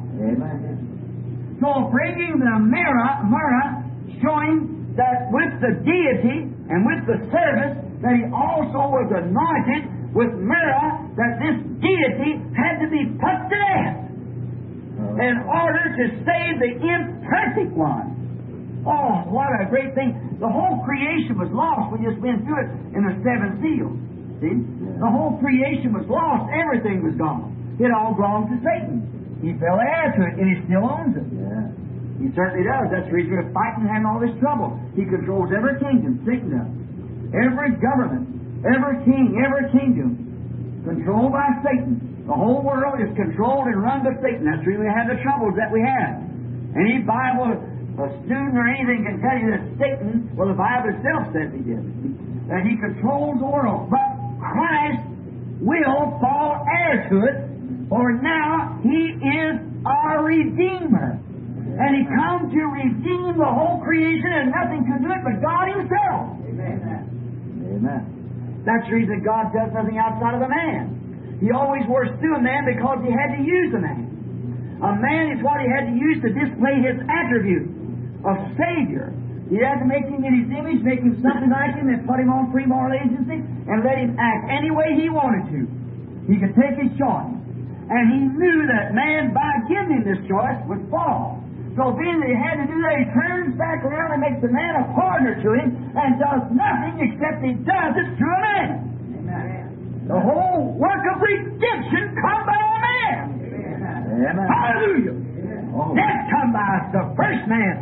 Amen. So bringing the myrrh, showing that with the deity and with the service, that He also was anointed with myrrh, that this deity had to be put to death in order to save the imperfect one. Oh, what a great thing. The whole creation was lost. We just went through it in the seventh seal. See? Yeah. The whole creation was lost. Everything was gone. It all belonged to Satan. He fell heir to it, and he still owns it. Yeah. He certainly does. That's the reason we're fighting and having all this trouble. He controls every kingdom, Satan does. Every government, every king, every kingdom, controlled by Satan. The whole world is controlled and run by Satan. That's really have the troubles that we have. Any Bible student or anything can tell you that Satan, well, the Bible itself says he did, that he controls the world. But Christ will fall heir to it, for now He is our Redeemer. And He come to redeem the whole creation, and nothing can do it but God Himself. Amen. Amen. That's the reason God does nothing outside of a man. He always works through a man because He had to use a man. A man is what He had to use to display His attribute of Savior. He had to make Him in His image, make Him something like Him, and put Him on free moral agency, and let Him act any way He wanted to. He could take His choice. And He knew that man, by giving Him this choice, would fall. So being that He had to do that, He turns back around and makes the man a partner to Him, and does nothing except He does it through a man. Amen. The whole work of redemption come by a man. Amen. Hallelujah. Oh. Death come by the first man.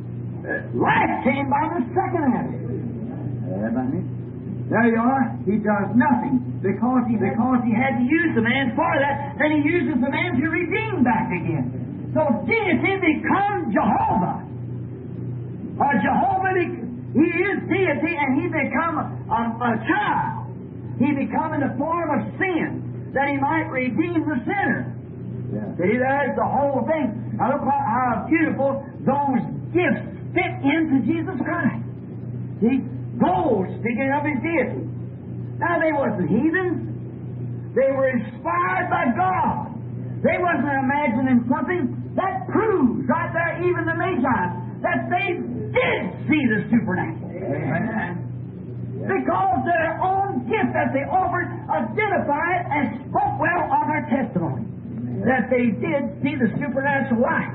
Life came by the second man. Amen. There you are. He does nothing because he had to use the man for that. Then He uses the man to redeem back again. So deity becomes Jehovah. Jehovah, He is deity, and He become a child. He become in the form of sin, that He might redeem the sinner. Yeah. See, there's the whole thing. Now look how beautiful those gifts fit into Jesus Christ. See, gold speaking of His deity. Now they wasn't heathens. They were inspired by God. They wasn't imagining something. That proves right there, even the Magi, that they did see the supernatural. Amen. Because their own gift that they offered identified and spoke well of their testimony. That they did see the supernatural life.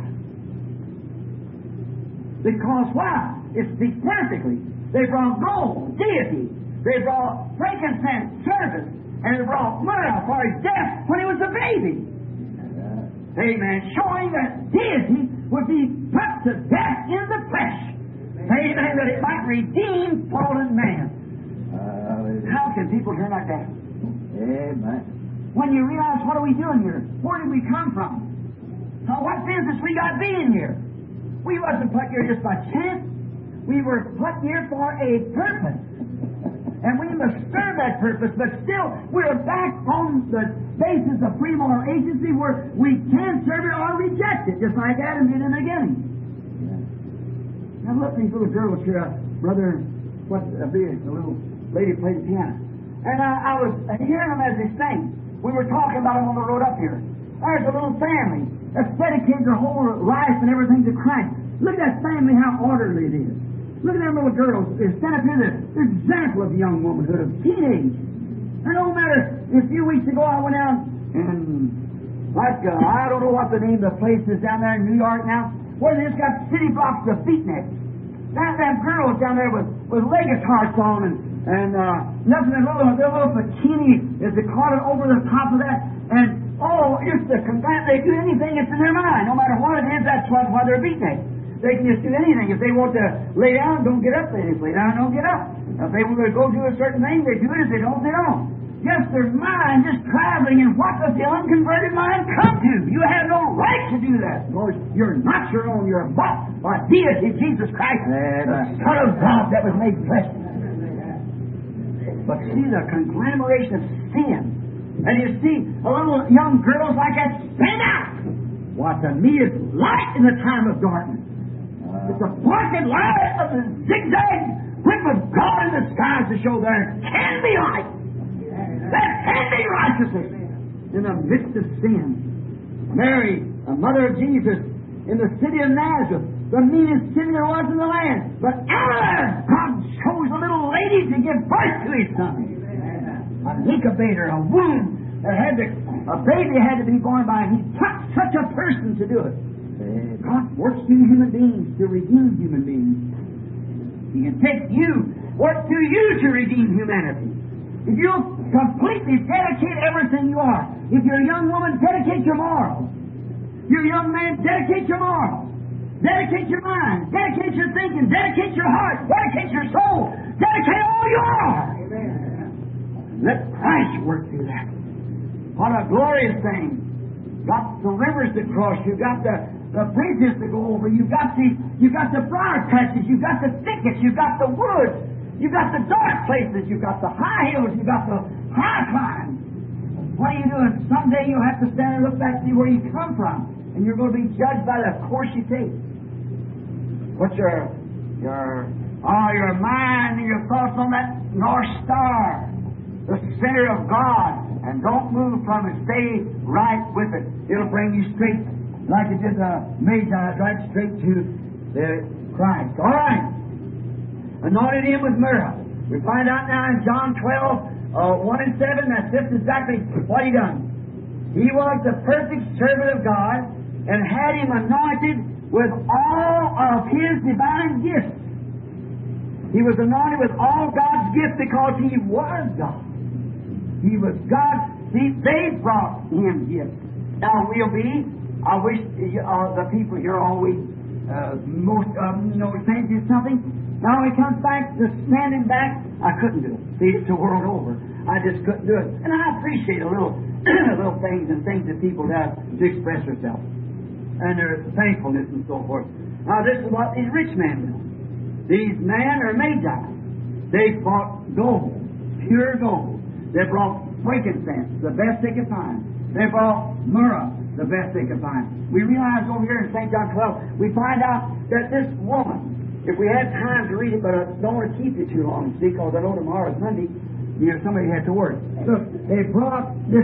Because why? It speaks perfectly. They brought gold, deity. They brought frankincense, service. And they brought myrrh for His death when He was a baby. Amen. Showing that deity would be put to death in the flesh. Amen. That it might redeem fallen man. How can people turn like that? Amen. When you realize, what are we doing here? Where did we come from? Now, what business we got being here? We wasn't put here just by chance. We were put here for a purpose. And we must serve that purpose, but still, we're back on the basis of free moral agency where we can serve it or reject it, just like Adam did in the beginning. Now look, these little girls here, brother, what, be a little lady played the piano. And I was hearing them as they sang. We were talking about them on the road up here. There's a little family that's dedicated their whole life and everything to Christ. Look at that family, how orderly it is. Look at them little girls. They stand up here, the example of young womanhood, of teenage. And no matter, a few weeks ago I went out and, I don't know what the name of the place is down there in New York now, where they just got city blocks of beatniks. Them girls down there with leg guitars on and nothing, their little bikini is caught over the top of that, and just the combat, they do anything that's in their mind. No matter what it is, that's why they're beatniks. They can just do anything. If they want to lay down, don't get up. They just lay down, don't get up. If they want to go do a certain thing, they do it. If they don't, they don't. Just their mind just traveling, and what does the unconverted mind come to? You have no right to do that. Because you're not your own. You're bought by deity, Jesus Christ, the Son of God that was made flesh. But see the conglomeration of sin. And you see a little young girls like that stand out. What to me is light in the time of darkness. It's a blessed light of the zigzag whip of God in the skies to show there can be light. There can be righteousness in the midst of sin. Mary, the mother of Jesus, in the city of Nazareth, the meanest city there was in the land. But out of there, God chose a little lady to give birth to His Son. An incubator, a womb that a baby had to be born by. He took such a person to do it. God works through human beings to redeem human beings. He can take you, work through you to redeem humanity. If you'll completely dedicate everything you are, if you're a young woman, dedicate your morals. You're a young man, dedicate your morals. Dedicate your mind. Dedicate your thinking. Dedicate your heart. Dedicate your soul. Dedicate all you are. Amen. Let Christ work through that. What a glorious thing. Got the rivers to cross. You've got the bridges to go over. You've got the briar patches. You've got the thickets. You've got the woods. You've got the dark places. You've got the high hills. You've got the high climbs. What are you doing? Someday you'll have to stand and look back and see where you come from. And you're going to be judged by the course you take. What's your mind and your thoughts on that North Star, the center of God, and don't move from it. Stay right with it. It'll bring you straight, like it did the Magi, right straight to the Christ. All right. Anointed Him with myrrh. We find out now in John 12, 1 and 7, that this is exactly what He done. He was the perfect servant of God and had Him anointed with all of His divine gifts. He was anointed with all God's gifts because He was God. He was God. See, they brought Him gifts. Now we'll be, I wish the people here always, most of them, saying something. Now when it comes back to standing back, I couldn't do it. See, it's the world over. I just couldn't do it. And I appreciate a little little things and things that people do to express themselves. And their thankfulness and so forth. Now this is what these rich men do. These men are Magi. They brought gold, pure gold. They brought frankincense, the best they could find. They brought myrrh, the best they could find. We realize over here in St. John 12, we find out that this woman, if we had time to read it, but I don't want to keep you too long, see, because I know tomorrow is Monday, somebody has to work. Look, they brought this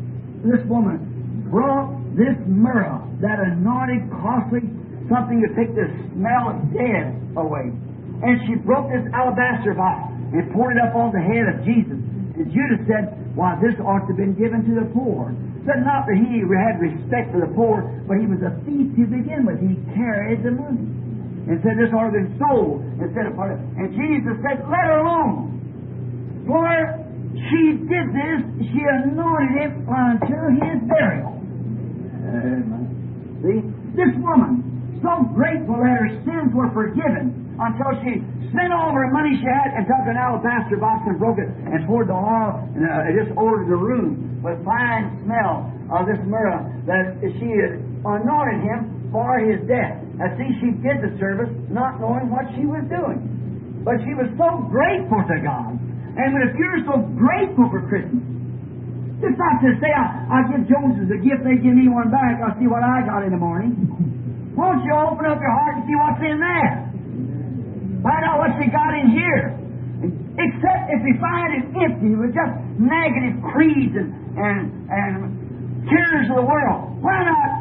woman brought this myrrh, that anointed, costly, something to take the smell of dead away. And she broke this alabaster box and poured it up on the head of Jesus. And Judas said, why, this ought to have been given to the poor. Said not that he had respect for the poor, but he was a thief to begin with. He carried the money. And said this ought to have been sold instead of part of it. And Jesus said, let her alone. For she did this, she anointed him until his burial. See? This woman, so grateful that her sins were forgiven until she spent all her money she had and took an alabaster box and broke it and poured the oil and just ordered the room with fine smell of this myrrh that she had anointed him for his death. And see, she did the service not knowing what she was doing. But she was so grateful to God. And if you're so grateful for Christmas, it's not to say, I'll give Joneses a gift, they give me one back, I'll see what I got in the morning. Won't you open up your heart and see what's in there? Find out what you got in here. Except if we find it empty with just negative creeds and cares of the world. Why not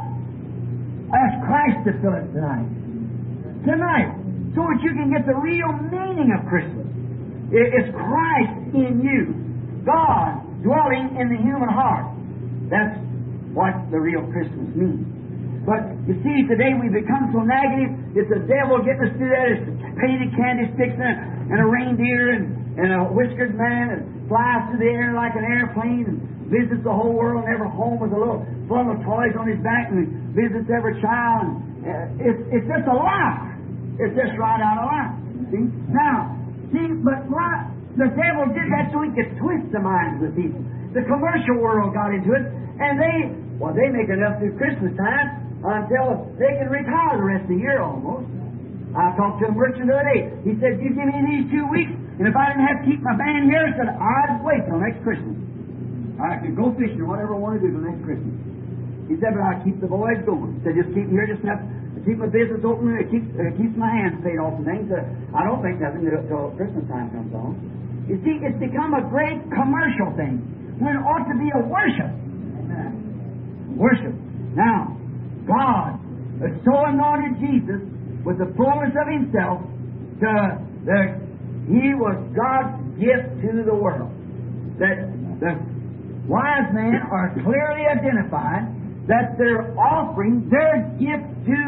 ask Christ to fill it tonight? Tonight. So that you can get the real meaning of Christmas. It's Christ in you. God dwelling in the human heart. That's what the real Christmas means. But you see, today we become so negative. It's the devil getting us to that. It's painted candlesticks and a reindeer and a whiskered man and flies through the air like an airplane and visits the whole world and every home with a little bundle of toys on his back and visits every child. And it's just a lie. It's just right out of line. See? Now, but why? The devil did that so he could twist the minds of the people. The commercial world got into it, and they make enough through Christmas time until they can retire the rest of the year almost. I talked to a merchant the other day. He said, "You give me these 2 weeks, and if I didn't have to keep my band here," I said, "I'd wait till next Christmas. I could go fishing or whatever I want to do till next Christmas." He said, "But I'll keep the boys going." He said, "Just keep me here just enough to keep my business open, and it keeps my hands paid off and things. I don't think nothing until Christmas time comes on." You see, it's become a great commercial thing when it ought to be a worship. Amen. Worship. Now, God has so anointed Jesus with the fullness of Himself that He was God's gift to the world. That the wise men are clearly identified that their offering, their gift to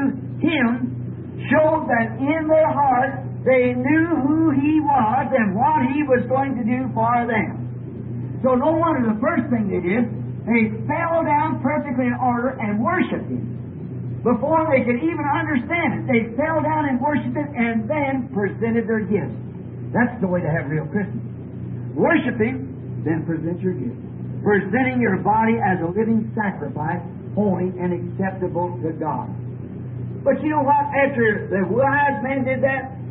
Him, showed that in their heart they knew who He was and what He was going to do for them. So no wonder the first thing they did, they fell down perfectly in order and worshipped Him. Before they could even understand it, they fell down and worshipped Him and then presented their gifts. That's the way to have real Christmas. Worship Him, then present your gifts. Presenting your body as a living sacrifice, holy and acceptable to God. But you know what? After the wise men did that,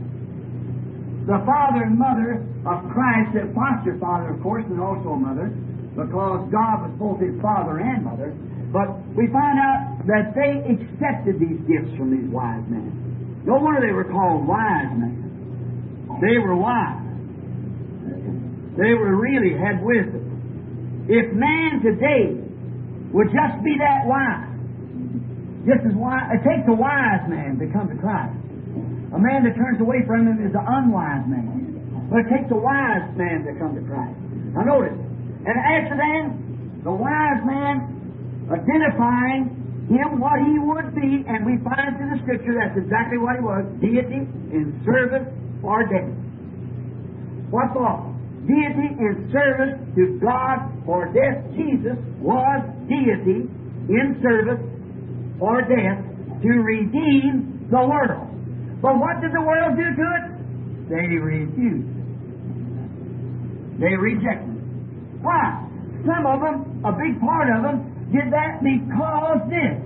the father and mother of Christ, the foster father, of course, and also mother, because God was both His father and mother, but we find out that they accepted these gifts from these wise men. No wonder they were called wise men. They were wise. They were really had wisdom. If man today would just be that wise, just as wise, it takes a wise man to come to Christ. A man that turns away from Him is an unwise man. But it takes a wise man to come to Christ. Now notice, and after then, the wise man identifying Him what He would be, and we find through the Scripture that's exactly what He was, deity in service for death. What for? Deity in service to God for death. Jesus was deity in service for death to redeem the world. But what did the world do to it? They refused. They rejected it. Why? Some of them, a big part of them, did that because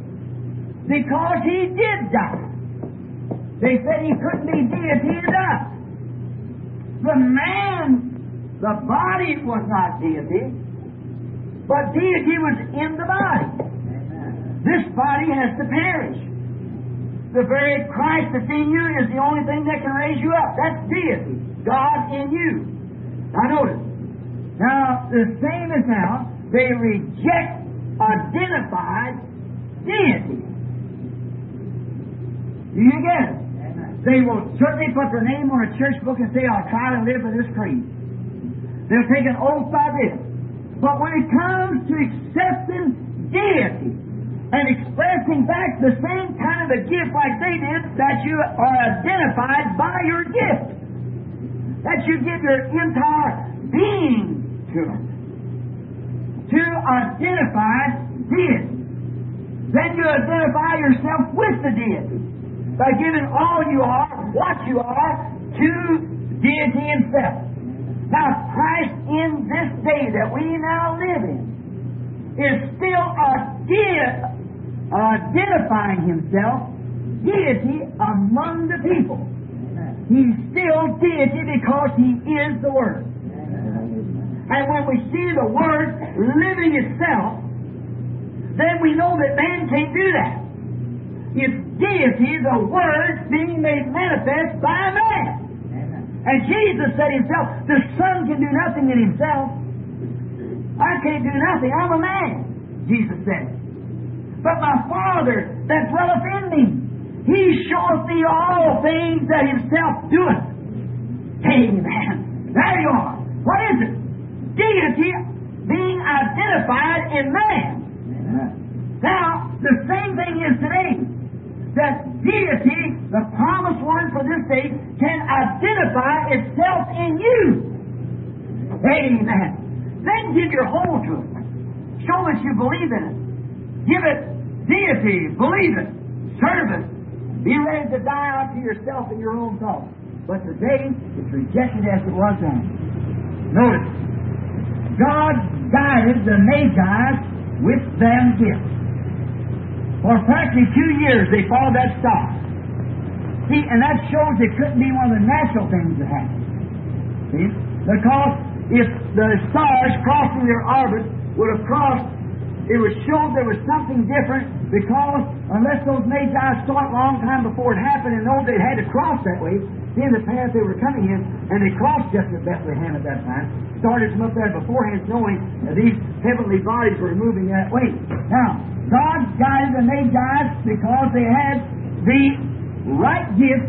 He did die. They said He couldn't be deity to die. The man, the body was not deity, but deity was in the body. This body has to perish. The very Christ that's in you is the only thing that can raise you up. That's deity. God in you. Now notice. Now, the same as now, they reject identified deity. Do you get it? They will certainly put their name on a church book and say, "I'll try to live by this creed." They'll take an oath by this. But when it comes to accepting deity and expressing back the same kind of a gift like they did, that you are identified by your gift. That you give your entire being to it. To identify deity. Then you identify yourself with the deity by giving all you are, what you are, to deity Himself. Now, Christ in this day that we now live in is still identifying Himself deity among the people. He's still deity because He is the Word. And when we see the Word living itself, then we know that man can't do that. It's deity, the Word, being made manifest by man. And Jesus said himself, the Son can do nothing in himself. I can't do nothing. I'm a man, Jesus said. But my Father that dwelleth in me, He showeth me all things that Himself doeth. Amen. There you are. What is it? Deity being identified in man. Now, the same thing is today. That deity, the promised word for this day, can identify itself in you. Amen. Then give your whole to it. Show that you believe in it. Give it deity. Believe it. Serve it. Be ready to die out to yourself and your own thoughts. But today, it's rejected as it was then. Notice, God guided the Magi with them gifts. For practically 2 years, they followed that star. See, and that shows it couldn't be one of the natural things that happened. See? Because if the stars crossing their orbit would have crossed, it would show there was something different, because unless those Magi saw it a long time before it happened and know they had to cross that way, in the path they were coming in, and they crossed just at Bethlehem at that time, started from up there beforehand, knowing that these heavenly bodies were moving that way. Now, God guided the Magi because they had the right gift.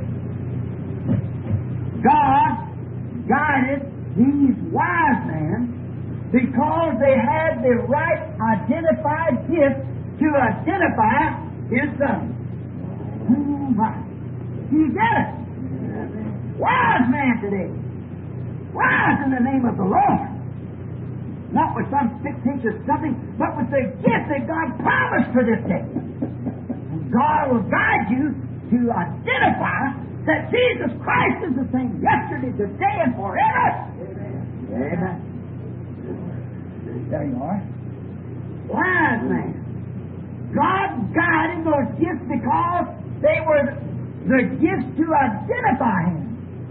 God guided these wise men because they had the right identified gift to identify His Son. Oh my. You get it? Wise man today. Wise in the name of the Lord. Not with some fictitious something, but with the gift that God promised for this day. And God will guide you to identify that Jesus Christ is the same yesterday, today, and forever. Amen. There you are. Wise man. God guided those gifts because they were the gifts to identify Him.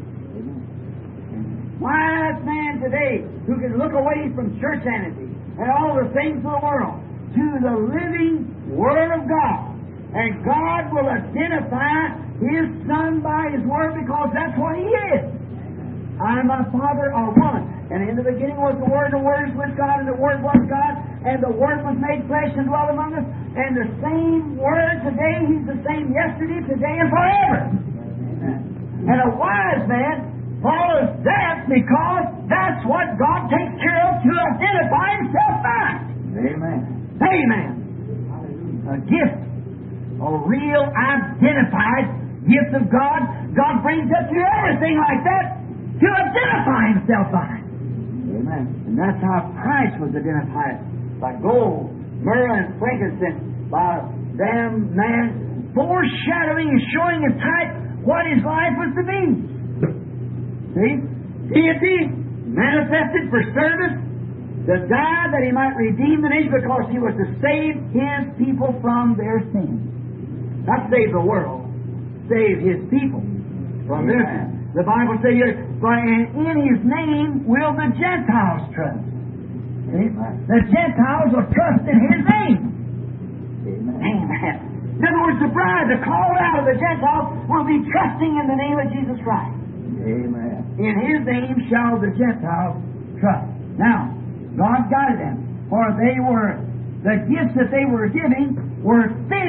Wise man today who can look away from churchianity and all the things of the world to the living Word of God. And God will identify His Son by His Word because that's what He is. I and my Father are one. And in the beginning was the Word, and the Word is with God, and the Word was God, and the Word was made flesh and dwelt among us. And the same Word today, He's the same yesterday, today, and forever. And a wise man follows that because that's what God takes care of to identify Himself by. Amen. Amen. A gift, a real identified gift of God. God brings us to everything like that to identify Himself by. Amen. And that's how Christ was identified, by gold, myrrh, and frankincense, by damn man, foreshadowing and showing in type what His life was to be. See? Deity manifested for service, to die that He might redeem the nation, because He was to save His people from their sins. Not save the world, save His people from their sins. The Bible says here, and in His name will the Gentiles trust. See? The Gentiles will trust in His name. Amen. In other words, the bride, the called out of the Gentiles, will be trusting in the name of Jesus Christ. Amen. In His name shall the Gentiles trust. Now, God guided them, for the gifts that they were giving were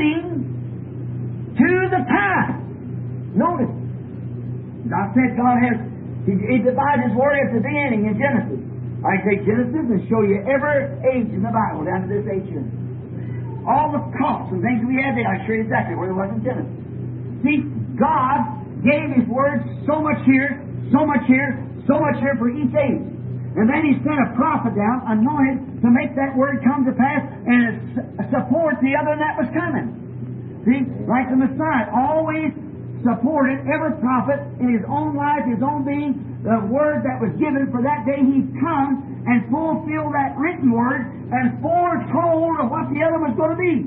fitting to the time. Notice, God said He divided His Word at the beginning in Genesis. I take Genesis and show you every age in the Bible down to this age here. All the costs and things we had there, I show you exactly where it was in Genesis. See, God gave His Word so much here, so much here, so much here for each age. And then He sent a prophet down, anointed, to make that Word come to pass and support the other that was coming. See, like the Messiah always supported every prophet in his own life, his own being, the Word that was given for that day. He'd come and fulfill that written Word and foretold of what the other was going to be.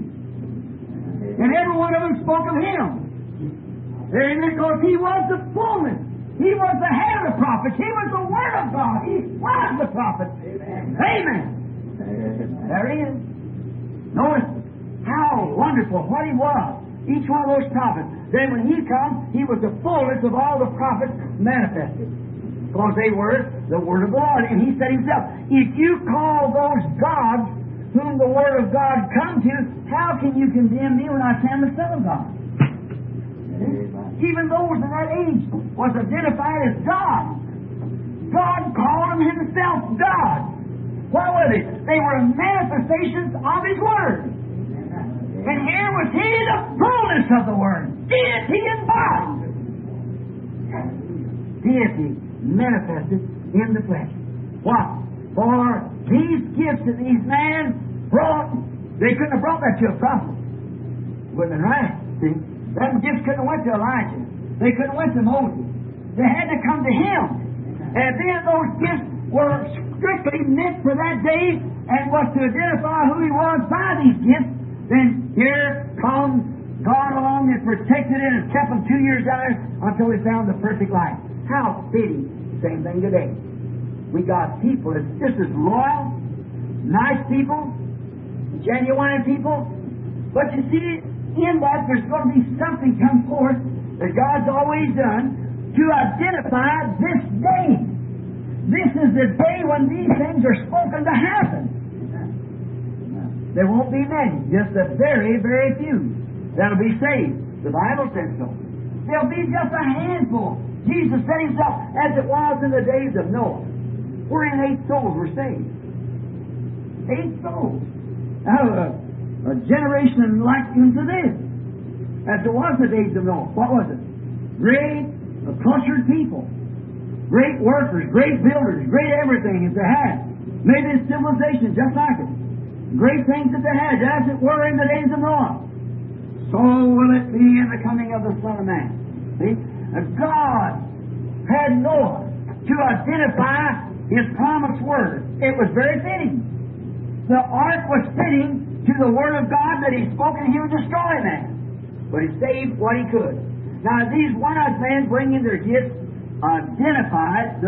And every one of them spoke of Him. Amen. Because He was the fullness. He was the head of the prophets. He was the Word of God. He was the prophet. Amen. Amen. There He is. Notice how wonderful what He was. Each one of those prophets. Then when He comes, He was the fullness of all the prophets manifested. because they were the Word of the Lord. And He said Himself, if you call those gods whom the Word of God come to, how can you condemn me when I am the Son of God? Amen. Even those in that age was identified as God. God called them Himself God. What were they? They were manifestations of His Word. And here was He, the fullness of the Word. Deity in body. Deity manifested in the flesh. What? For these gifts that these men brought, they couldn't have brought that to a prophet. Wouldn't have been right. See? Them gifts couldn't have went to Elijah. They couldn't have went to Moses. They had to come to Him. And then those gifts were strictly meant for that day and was to identify who He was by these gifts. Then here comes God along and protected it and kept them 2 years there until He found the perfect life. How fitting. Same thing today. We got people that's just as loyal, nice people, genuine people. But you see, in that there's going to be something come forth that God's always done to identify this day. This is the day when these things are spoken to happen. There won't be many, just a very, very few that'll be saved. The Bible says so. There'll be just a handful. Jesus said Himself, as it was in the days of Noah, wherein 8 souls were saved. 8 souls. Now, a generation like unto this, as it was in the days of Noah. What was it? Great, cultured people. Great workers, great builders, great everything that they had. Maybe a civilization just like it. Great things that they had, as it were in the days of Noah. So will it be in the coming of the Son of Man. See? God had Noah to identify His promised Word. It was very fitting. The ark was fitting to the Word of God that He spoke, and He would destroy man. But He saved what He could. Now, these one-eyed men bringing their gifts identified,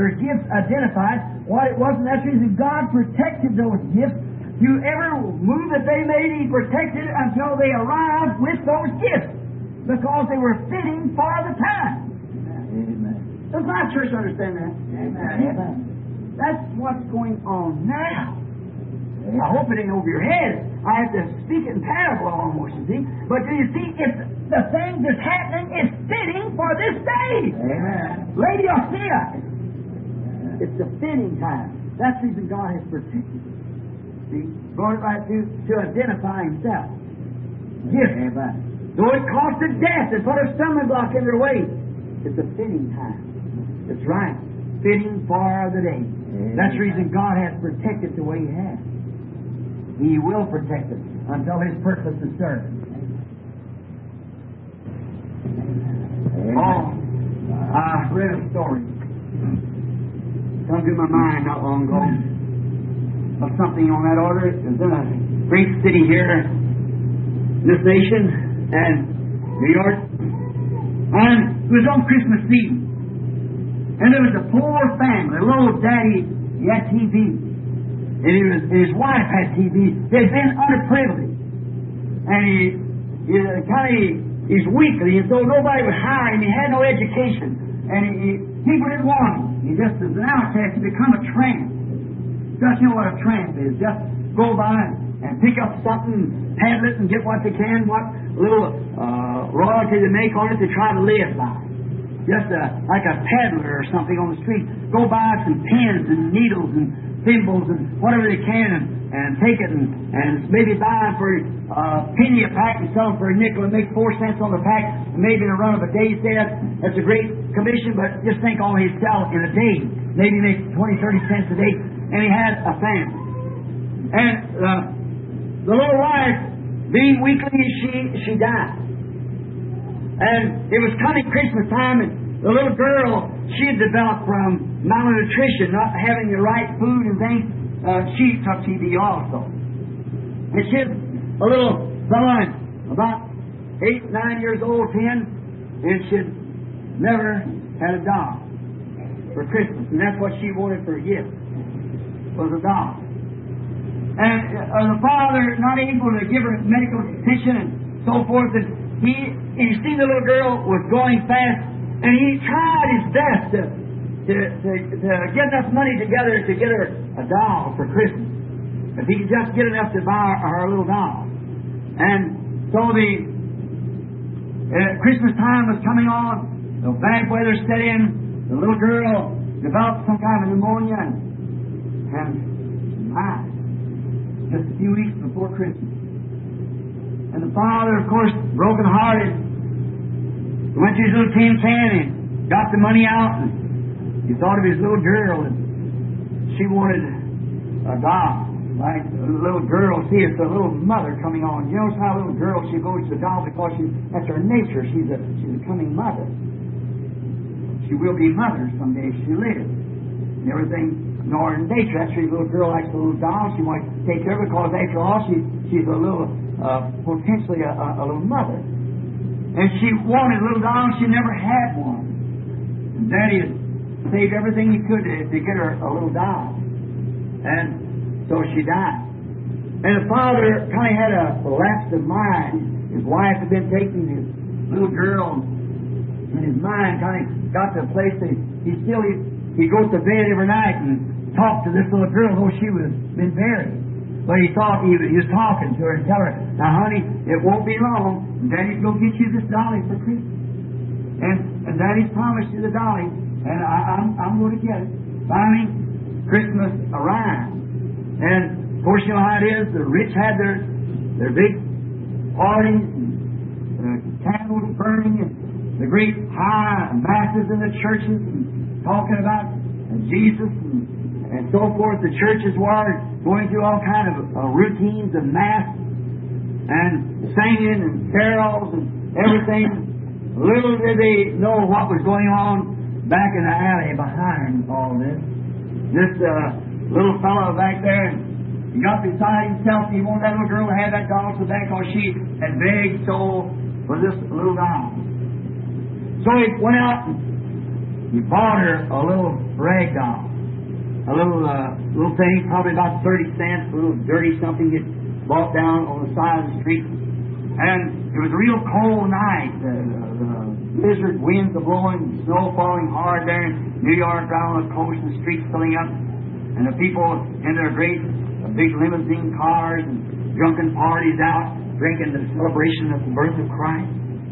what it was, and that's the reason God protected those gifts. You every move that they made, He protected it until they arrived with those gifts, because they were fitting for the time. Amen. Does my church understand that? Amen. That's what's going on now. I hope it ain't over your head. I have to speak it in parable almost, you see. But do you see, it's the thing that's happening is fitting for this day. Amen. Laodicea. It's the fitting time. That's the reason God has protected it. See, going right to identify Himself. Yes. Amen. Though it costed death and put a stumbling block in their way, it's a fitting time. It's right. Fitting for the day. Amen. That's the reason God has protected the way He has. He will protect it until His purpose is served. Amen. Oh, I read a story. Come to my mind not long ago of something on that order. It was in a great city here in this nation, and New York. And it was on Christmas Eve. And there was a poor family, a little daddy, he had TV. And his wife had TV. They'd been underprivileged. And he's weakly, and so nobody would hire him. He had no education. And people didn't want him. He just was an outcast to become a tramp. Just you know what a tramp is. Just go by and pick up something, peddle it, and get what they can, what little royalty they make on it to try to live by. Just like a peddler or something on the street. Go buy some pins and needles and thimbles and whatever they can and take it and maybe buy them for a penny a pack and sell them for a nickel and make 4 cents on the pack, maybe in a run of a day's day. That's a great commission, but just think all he'd sell in a day. Maybe make 20-30 cents a day. And he had a family. And the little wife, being weakly, she died. And it was coming Christmas time, and the little girl, she had developed from malnutrition, not having the right food and things. She took TB also. And she had a little fellow, about 8, 9 years old, 10, and she'd never had a doll for Christmas. And that's what she wanted for a gift, was a doll. And the father, not able to give her medical attention and so forth, and he seen the little girl was going fast, and he tried his best to get enough money together to get her a doll for Christmas. If he could just get enough to buy her a little doll. And so the Christmas time was coming on, the bad weather set in, the little girl developed some kind of pneumonia and died just a few weeks before Christmas. And the father, of course, broken-hearted, went to his little tin can and got the money out, and he thought of his little girl, and she wanted a doll. Like a little girl, see, it's a little mother coming on. You notice how a little girl, she goes to the doll because that's her nature. She's a coming mother. She will be mother someday if she lives. And everything in her nature. That's why a little girl likes a little doll. She wants to take care of it because after all, she's a little, potentially a little mother. And she wanted a little doll, she never had one. And Daddy had saved everything he could to get her a little doll. And so she died. And the father kind of had a lapse of mind. His wife had been taking his little girl, and his mind kind of got to a place that he'd go to bed every night and talk to this little girl, though she was been buried. But he thought he was talking to her and tell her, "Now, honey, it won't be long. Daddy's going to get you this dolly for Christmas. And Daddy's promised you the dolly, and I'm going to get it." Finally, Christmas arrived. And, of course, you know how it is. The rich had their big parties, and candles burning, and the great high masses in the churches, and talking about Jesus, and so forth. The churches were going through all kind of routines of mass, and singing, and carols, and everything. Little did they know what was going on back in the alley behind all this. This little fellow back there, he got beside himself, and he wanted that little girl to have that doll so bad because she had begged so for this little doll. So he went out and he bought her a little rag doll. A little thing, probably about 30 cents, a little dirty something he bought down on the side of the street. And it was a real cold night. The blizzard winds are blowing, snow falling hard there in New York, down on the coast, and the streets filling up. And the people in their great big limousine cars and drunken parties out drinking the celebration of the birth of Christ.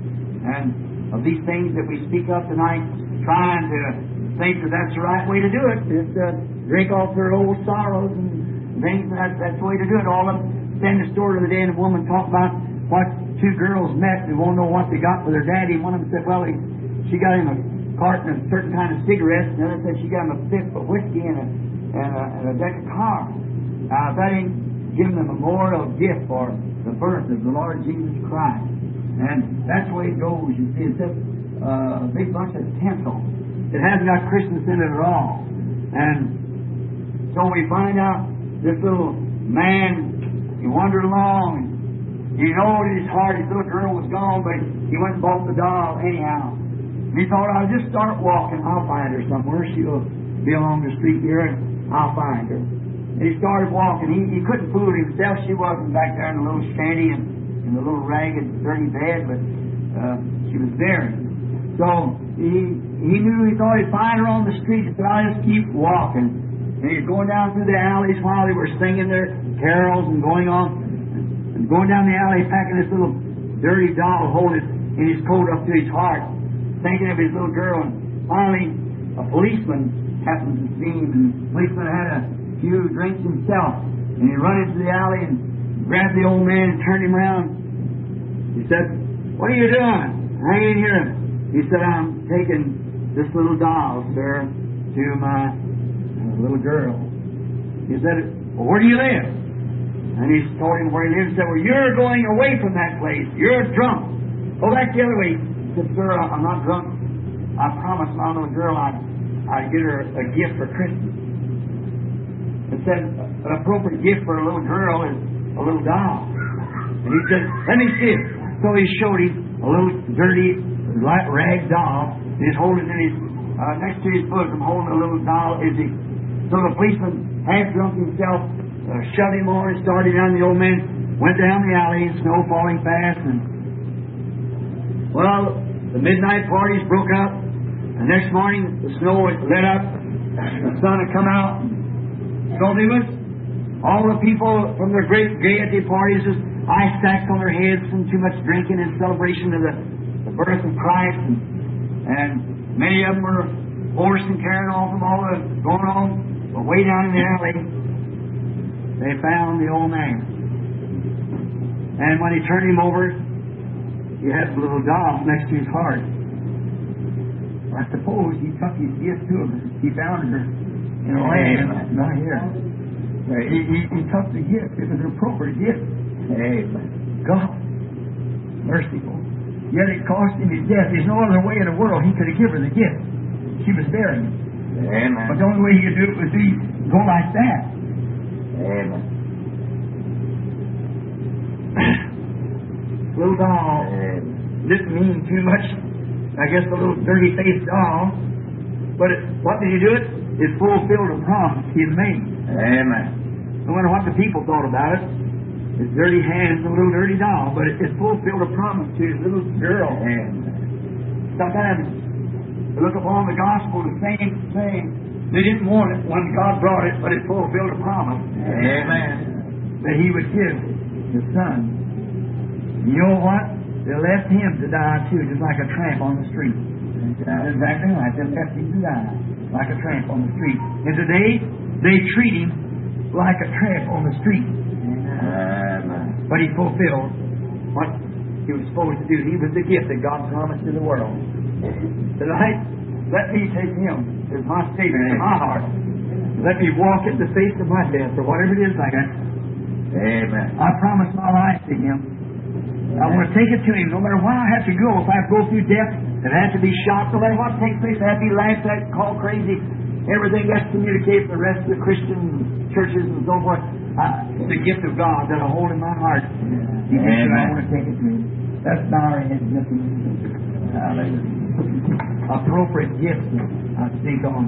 And of these things that we speak of tonight, trying to think that that's the right way to do it, is to drink off their old sorrows and things. That's the way to do it. All of them stand in the store the other day, and a woman talked about what two girls met and won't know what they got for their daddy. And one of them said, well, she got him a carton of certain kind of cigarettes, and the other said she got him a fifth of whiskey and a deck of cards. That ain't giving them a memorial gift for the birth of the Lord Jesus Christ. And that's the way it goes. You see, it's just a big bunch of tinsel. It hasn't got Christmas in it at all. And so we find out this little man, he wandered along, and he knew in his heart his little girl was gone, but he went and bought the doll anyhow. And he thought, I'll just start walking. I'll find her somewhere. She'll be along the street here, and I'll find her. And he started walking. He couldn't fool himself. She wasn't back there in the little shanty and in the little ragged, dirty bed, but she was buried. So he knew, he thought he'd find her on the street. He said, I'll just keep walking. And he was going down through the alleys while they were singing their carols and going on. And going down the alley, packing this little dirty doll, holding it in his coat up to his heart, thinking of his little girl. And finally, a policeman happened to see him, and the policeman had a few drinks himself, and he run into the alley and grabbed the old man and turned him around. He said, what are you doing? I ain't here. He said, I'm taking this little doll, sir, to my little girl. He said, well, where do you live? And he told him where he lived. He said, well, you're going away from that place. You're drunk. Go back the other way. He said, sir, I'm not drunk. I promised my little girl I'd get her a gift for Christmas. It said an appropriate gift for a little girl is a little doll. And he said, let me see it. So he showed him a little dirty, light rag doll. And he's holding it in his, next to his bosom, holding a little doll. So the policeman, half drunk himself, shoved him on and started down. The old man went down the alley, snow falling fast. And well, the midnight parties broke out. The next morning, the snow had lit up, the sun had come out. So there was all the people from their great gaiety parties with ice stacks on their heads from too much drinking in celebration of the birth of Christ. And many of them were hoarse and carrying on from all the going on. But way down in the alley, they found the old man. And when he turned him over, he had a little doll next to his heart. I suppose he took his gift to her. He found her in a land, not here. He took the gift. It was an appropriate gift. Amen. God, merciful. Yet it cost him his death. There's no other way in the world he could have given her the gift. She was bearing it. Amen. But the only way he could do it was go like that. Amen. Little doll didn't mean too much. I guess a little dirty-faced doll. But what did he do it? It fulfilled a promise he had made. Amen. No matter what the people thought about it, his dirty hands, a little dirty doll, but it fulfilled a promise to his little girl. Amen. Sometimes they look upon the gospel the same thing. They didn't want it when God brought it, but it fulfilled a promise. Amen. That He would give His Son. You know what? They left Him to die too, just like a tramp on the street. That's exactly right. They left Him to die like a tramp on the street. And today, they treat Him like a tramp on the street. But He fulfilled what He was supposed to do. He was the gift that God promised to the world. Tonight, let me take Him as my Savior in my heart. Let me walk at the face of my death, or whatever it is I got. Amen. I promise my life to Him. I want to take it to Him, no matter what I have to go. If I have to go through death, if I have to be shot, no matter what takes place, I have to be laughed at, called crazy, everything that's communicated with the rest of the Christian churches and so forth. The gift of God that I hold in my heart. Amen. I want to take it to Him. That's bow our heads. Appropriate gift, I speak on.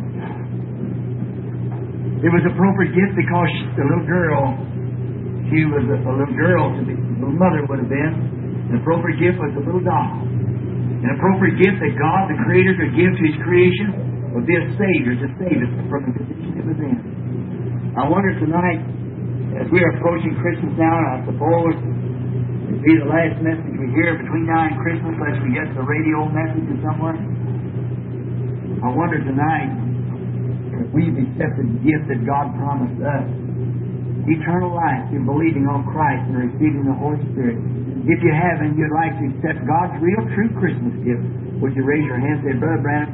It was appropriate gift because the little girl, she was a little girl to the little mother would have been. An appropriate gift was a little doll. An appropriate gift that God, the Creator, could give to His creation would be a Savior to save us from the condition it was in. I wonder tonight, as we are approaching Christmas now, and I suppose it'll be the last message we hear between now and Christmas, unless we get the radio message somewhere. I wonder tonight if we've accepted the gift that God promised us. Eternal life in believing on Christ and receiving the Holy Spirit. If you haven't, you'd like to accept God's real, true Christmas gift, would you raise your hand and say, Brother Branham,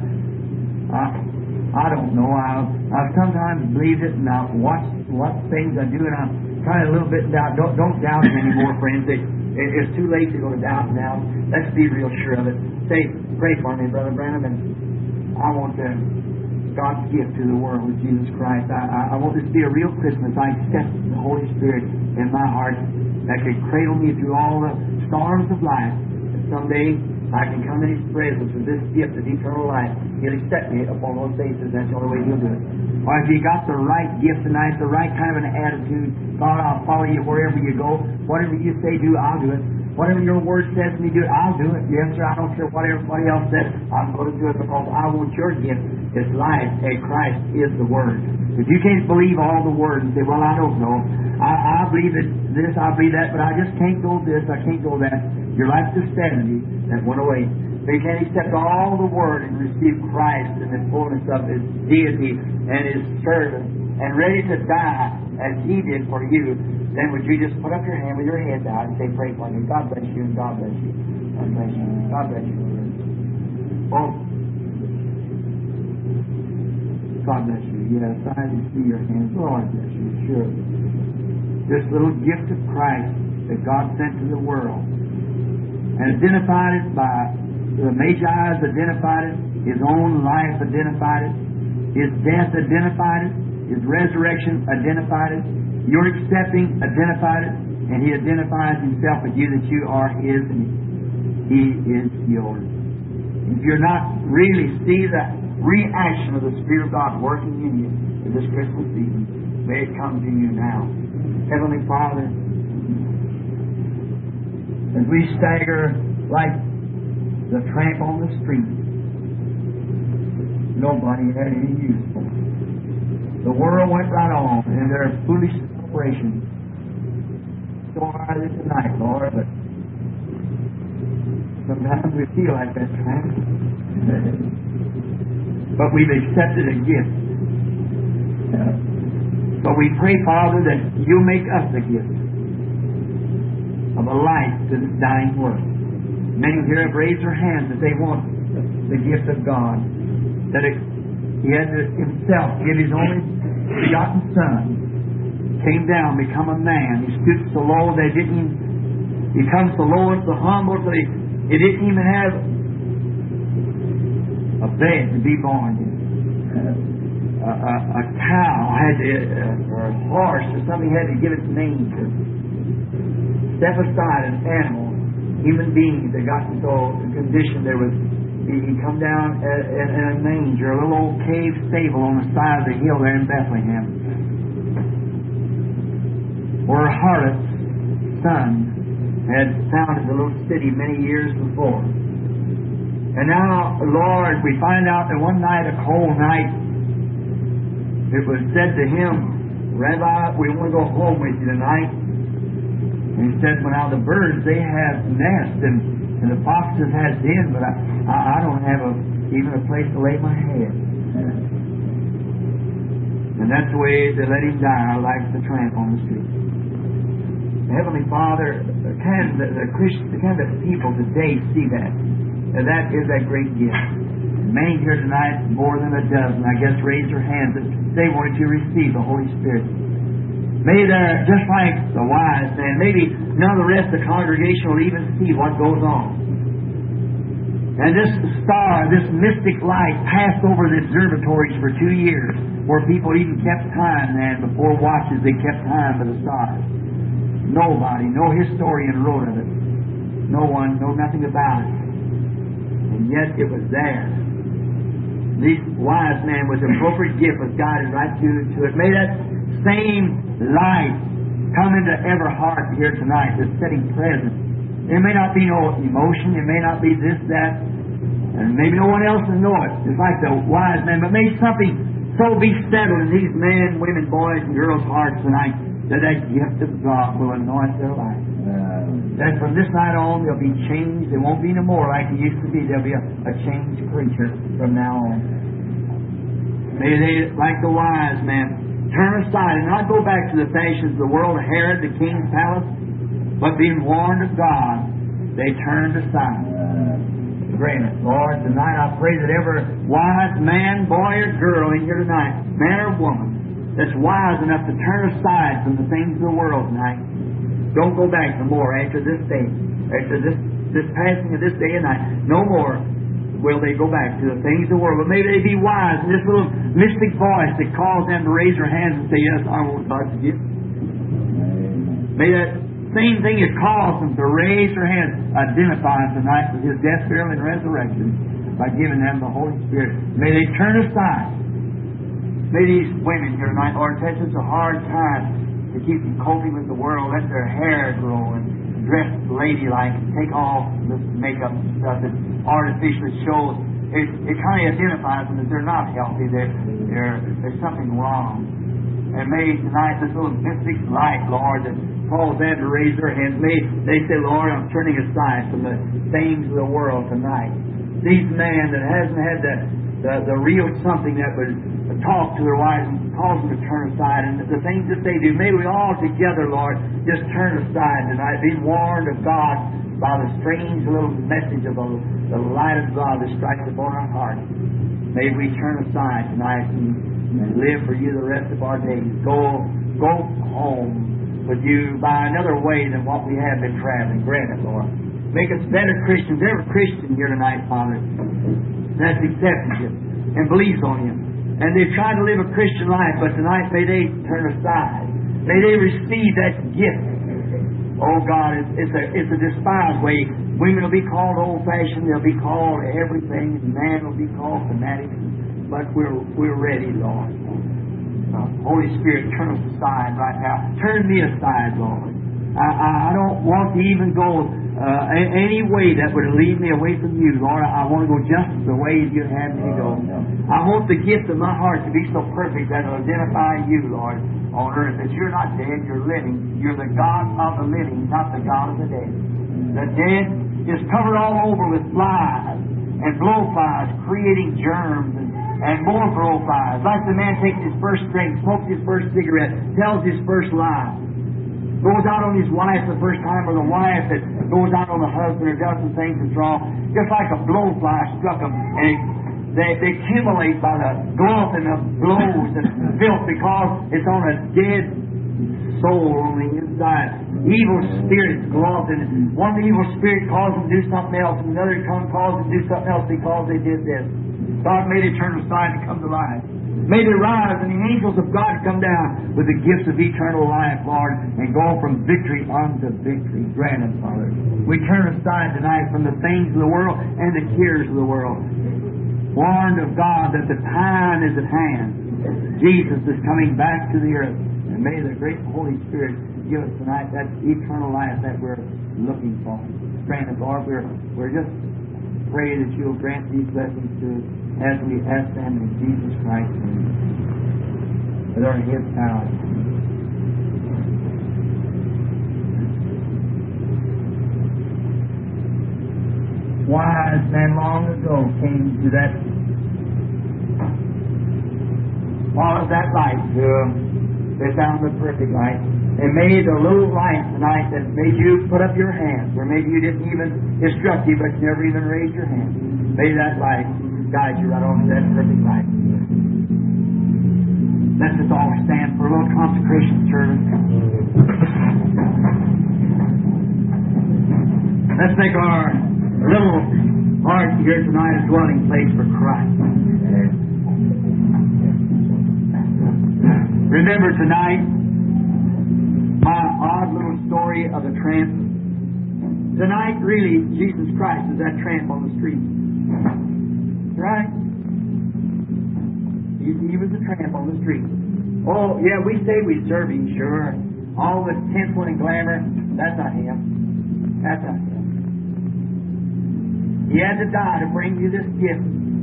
I don't know. I've sometimes believed it, and I've watched what things I do, and I'm trying a little bit doubt. Don't doubt it anymore, friends. It's too late to go to doubt now. Let's be real sure of it. Say, pray for me, Brother Branham, and I want God's gift to the world with Jesus Christ. I want this to be a real Christmas. I accept the Holy Spirit in my heart that can cradle me through all the storms of life. And someday I can come in His presence with this gift of eternal life. He'll accept me upon those bases. That's the only way He'll do it. Or if you got the right gift tonight, the right kind of an attitude, God, I'll follow you wherever you go. Whatever you say, do, I'll do it. Whatever your word says to me, do it, I'll do it. Yes, sir, I don't care what everybody else says. I'm going to do it because I want your gift. It's life, and Christ is the Word. If you can't believe all the Word and say, well, I don't know. I believe this, I believe that, but I just can't go this, I can't go that. You're like the 70 that went away. They can't accept all the Word and receive Christ in the fullness of His deity and His servant and ready to die as He did for you. Then would you just put up your hand with your head down and say, pray for me. God bless you and God bless you. God bless you. God bless you. Oh, God bless you. Yes, I see your hands. Lord bless you. Sure. This little gift of Christ that God sent to the world and identified it by the Magi's identified it, His own life identified it, His death identified it, His resurrection identified it, your accepting identified it, and He identifies Himself with you that you are His and He is yours. If you're not really see the reaction of the Spirit of God working in you in this Christmas season, may it come to you now. Heavenly Father, as we stagger like the tramp on the street, nobody had any use for it. The world went right on in their foolish operation. So are they tonight, Lord, but sometimes we feel like that time. But we've accepted a gift. But we pray, Father, that you'll make us a gift of a light to this dying world. Many here have raised their hands that they want the gift of God. That He had to Himself give His only begotten Son. Came down, become a man. He stooped so low they didn't become so low and so humble that He didn't even have a bed to be born in. A cow had to, or a horse or something had to give its name to. Step aside an animal, human beings that got into a condition there was, he come down in a manger, a little old cave stable on the side of the hill there in Bethlehem, where Harlot's son had founded the little city many years before. And now, Lord, we find out that one night, a cold night, it was said to him, Rabbi, we want to go home with you tonight. And he said, well, now the birds, they have nests and the foxes have den, but I don't have even a place to lay my head. And that's the way they let him die, like the tramp on the street. Heavenly Father, can the people today see that? That is that great gift. Many here tonight, more than a dozen, I guess, raised their hands and they wanted to receive the Holy Spirit. Maybe they're just like the wise man. Maybe none of the rest of the congregation will even see what goes on. And this star, this mystic light, passed over the observatories for 2 years, where people even kept time, and before watches they kept time for the stars. Nobody, no historian wrote of it. No one knew nothing about it. And yet it was there. This wise man with appropriate gift was guided right to it. May that same light come into every heart here tonight that's sitting present. There may not be no emotion, it may not be this, that, and maybe no one else will know it. It's like the wise man, but may something so be settled in these men, women, boys, and girls' hearts tonight that gift of God will anoint their life. That from this night on they'll be changed. They won't be no more like they used to be. They'll be a changed creature from now on. May they, like the wise man, turn aside and not go back to the fashions of the world, Herod, the king's palace, but being warned of God, they turned aside. Grant it, Lord, tonight I pray that every wise man, boy or girl in here tonight, man or woman, that's wise enough to turn aside from the things of the world tonight, don't go back no more after this day, after this passing of this day and night. No more will they go back to the things of the world. But may they be wise in this little mystic voice that calls them to raise their hands and say, yes, I want God's gift. May that same thing that calls them to raise their hands identify tonight with His death, burial, and resurrection by giving them the Holy Spirit. May they turn aside. May these women here tonight, Lord, touch us a hard time to keep them coping with the world, let their hair grow and dress ladylike and take off this makeup and stuff that artificially shows. It kind of identifies them that they're not healthy. There's something wrong. And may tonight this little mystic light, Lord, that calls them to raise their hands, may they say, Lord, I'm turning aside from the things of the world tonight. These men that hasn't had the real something that would talk to their wives and cause them to turn aside, and the things that they do, may we all together, Lord, just turn aside tonight, be warned of God by the strange little message of the light of God that strikes upon our hearts. May we turn aside tonight and live for you the rest of our days. Go home with you by another way than what we have been traveling. Grant it, Lord. Make us better Christians. Every Christian here tonight, Father, that's accepted you and believes on Him. And they've tried to live a Christian life, but tonight may they turn aside. May they receive that gift. Oh God, it's a despised way. Women will be called old-fashioned. They'll be called everything. Man will be called fanatic. But we're ready, Lord. Holy Spirit, turn us aside right now. Turn me aside, Lord. I don't want to even go any way that would lead me away from You, Lord. I want to go just the way You have me to go. I want the gift of my heart to be so perfect that it'll identify You, Lord, on earth. That You're not dead, You're living. You're the God of the living, not the God of the dead. The dead is covered all over with flies and blowflies, creating germs and more blowflies. Like the man takes his first drink, smokes his first cigarette, tells his first lie, goes out on his wife the first time, or the wife that goes out on the husband or does some things that's wrong. Just like a blowfly struck them, and they accumulate by the gulf and the blows and filth because it's on a dead soul on the inside. Evil spirits go off, and one evil spirit calls them to do something else, and another calls them to do something else because they did this. God made it turn aside and come to life. May they rise, and the angels of God come down with the gifts of eternal life, Lord, and go from victory unto victory. Grant us, Father. We turn aside tonight from the things of the world and the cares of the world, warned of God that the time is at hand. Jesus is coming back to the earth. And may the great Holy Spirit give us tonight that eternal life that we're looking for. Grant us, Lord. We're just pray that You'll grant these blessings to us as we ask them in Jesus Christ's name. With our heads bowed. Wise men long ago came to that, followed that light to they found the perfect light. They made a little light tonight that made you put up your hands, or maybe you didn't even instruct you, but you never even raised your hand. May that light guide you right on to that perfect light. Let's just all stand for a little consecration service. Let's make our little heart here tonight a dwelling place for Christ. Remember tonight my odd little story of the tramp. Tonight, really, Jesus Christ is that tramp on the street. Right? He was a tramp on the street. Oh, yeah, we say we serve Him, sure. All the tinsel and glamour, that's not Him. That's not Him. He had to die to bring you this gift.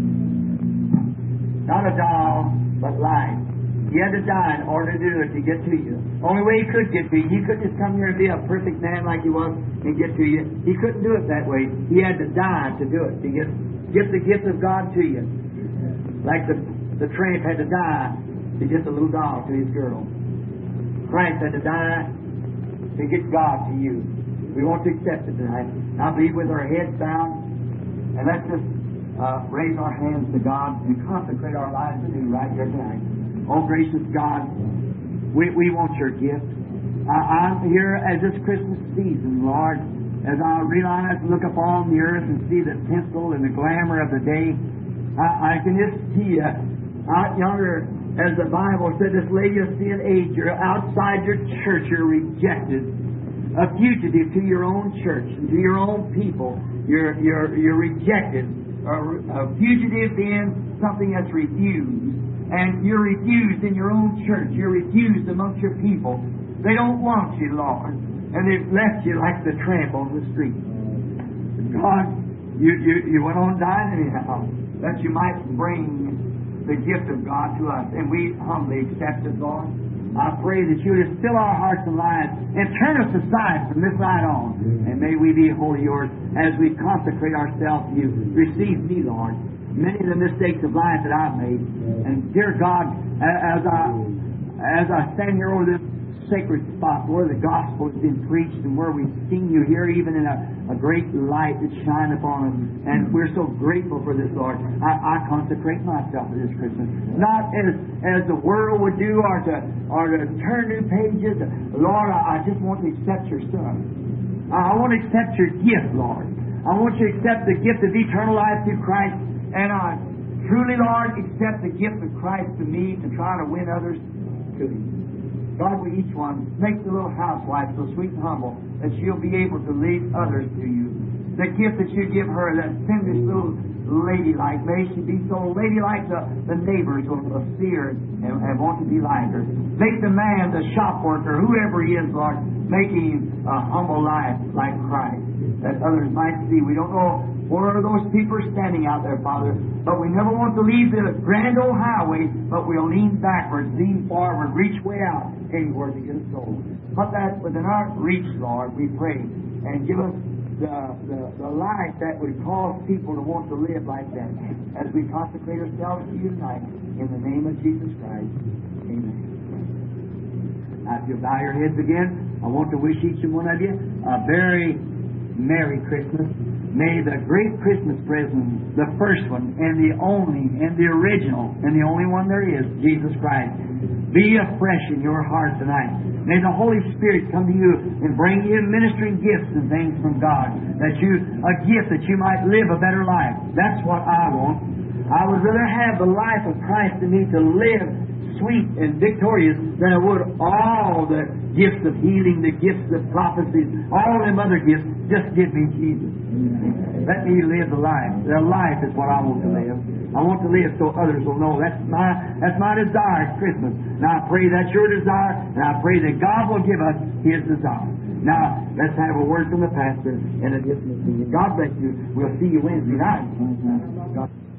Not a doll, but life. He had to die in order to do it, to get to you. Only way He could get to you. He couldn't just come here and be a perfect man like He was and get to you. He couldn't do it that way. He had to die to do it, to get the gift of God to you. Like the tramp had to die to get the little doll to his girl. Christ had to die to get God to you. We want to accept it tonight. Now be with our heads bowed, and let's just raise our hands to God and consecrate our lives to do right here tonight. Oh, gracious God, we want Your gift. I'm here as this Christmas season, Lord, as I realize and look upon the earth and see the tinsel and the glamour of the day. I can just see out yonder, as the Bible said, this Laodicean age, you're outside your church, you're rejected, a fugitive to your own church and to your own people. You're rejected, a fugitive in something that's refused. And you're refused in your own church. You're refused amongst your people. They don't want you, Lord. And they've left you like the tramp on the street. God, you went on dying anyhow, that you might bring the gift of God to us. And we humbly accept it, Lord. I pray that You would fill our hearts and lives and turn us aside from this night on. And may we be wholly Yours as we consecrate ourselves to You. Receive me, Lord. Many of the mistakes of life that I've made. And dear God, as I stand here over this sacred spot where the gospel has been preached and where we've seen You here, even in a great light that shines upon us, and we're so grateful for this, Lord. I consecrate myself to this Christmas, not as the world would do, or to turn new pages. Lord, I just want to accept Your Son. I want to accept Your gift, Lord. I want you to accept the gift of eternal life through Christ. And I truly, Lord, accept the gift of Christ to me to try to win others to Him. God, we each one make the little housewife so sweet and humble that she'll be able to lead others to You. The gift that You give her, that finished little ladylike, may she be so ladylike the neighbors will see her and want to be like her. Make the man, the shop worker, whoever he is, Lord, making a humble life like Christ, that others might see. We don't know where those people are standing out there, Father, but we never want to leave the grand old highway, but we'll lean backwards, lean forward, reach way out anywhere to get a soul. Put that within our reach, Lord, we pray, and give us the life that would cause people to want to live like that as we consecrate ourselves to you tonight. In the name of Jesus Christ. Amen. Now, if you bow your heads again, I want to wish each and one of you a very Merry Christmas. May the great Christmas present, the first one, and the only, and the original, and the only one there is, Jesus Christ, be afresh in your heart tonight. May the Holy Spirit come to you and bring you ministering gifts and things from God, a gift that you might live a better life. That's what I want. I would rather have the life of Christ in me to live sweet and victorious than I would all the gifts of healing, the gifts of prophecies, all them other gifts. Just give me Jesus. Let me live the life. The life is what I want to live. I want to live so others will know. That's my desire at Christmas. Now I pray that's your desire, and I pray that God will give us His desire. Now, let's have a word from the pastor and a dismissal. God bless you. We'll see you Wednesday night. God.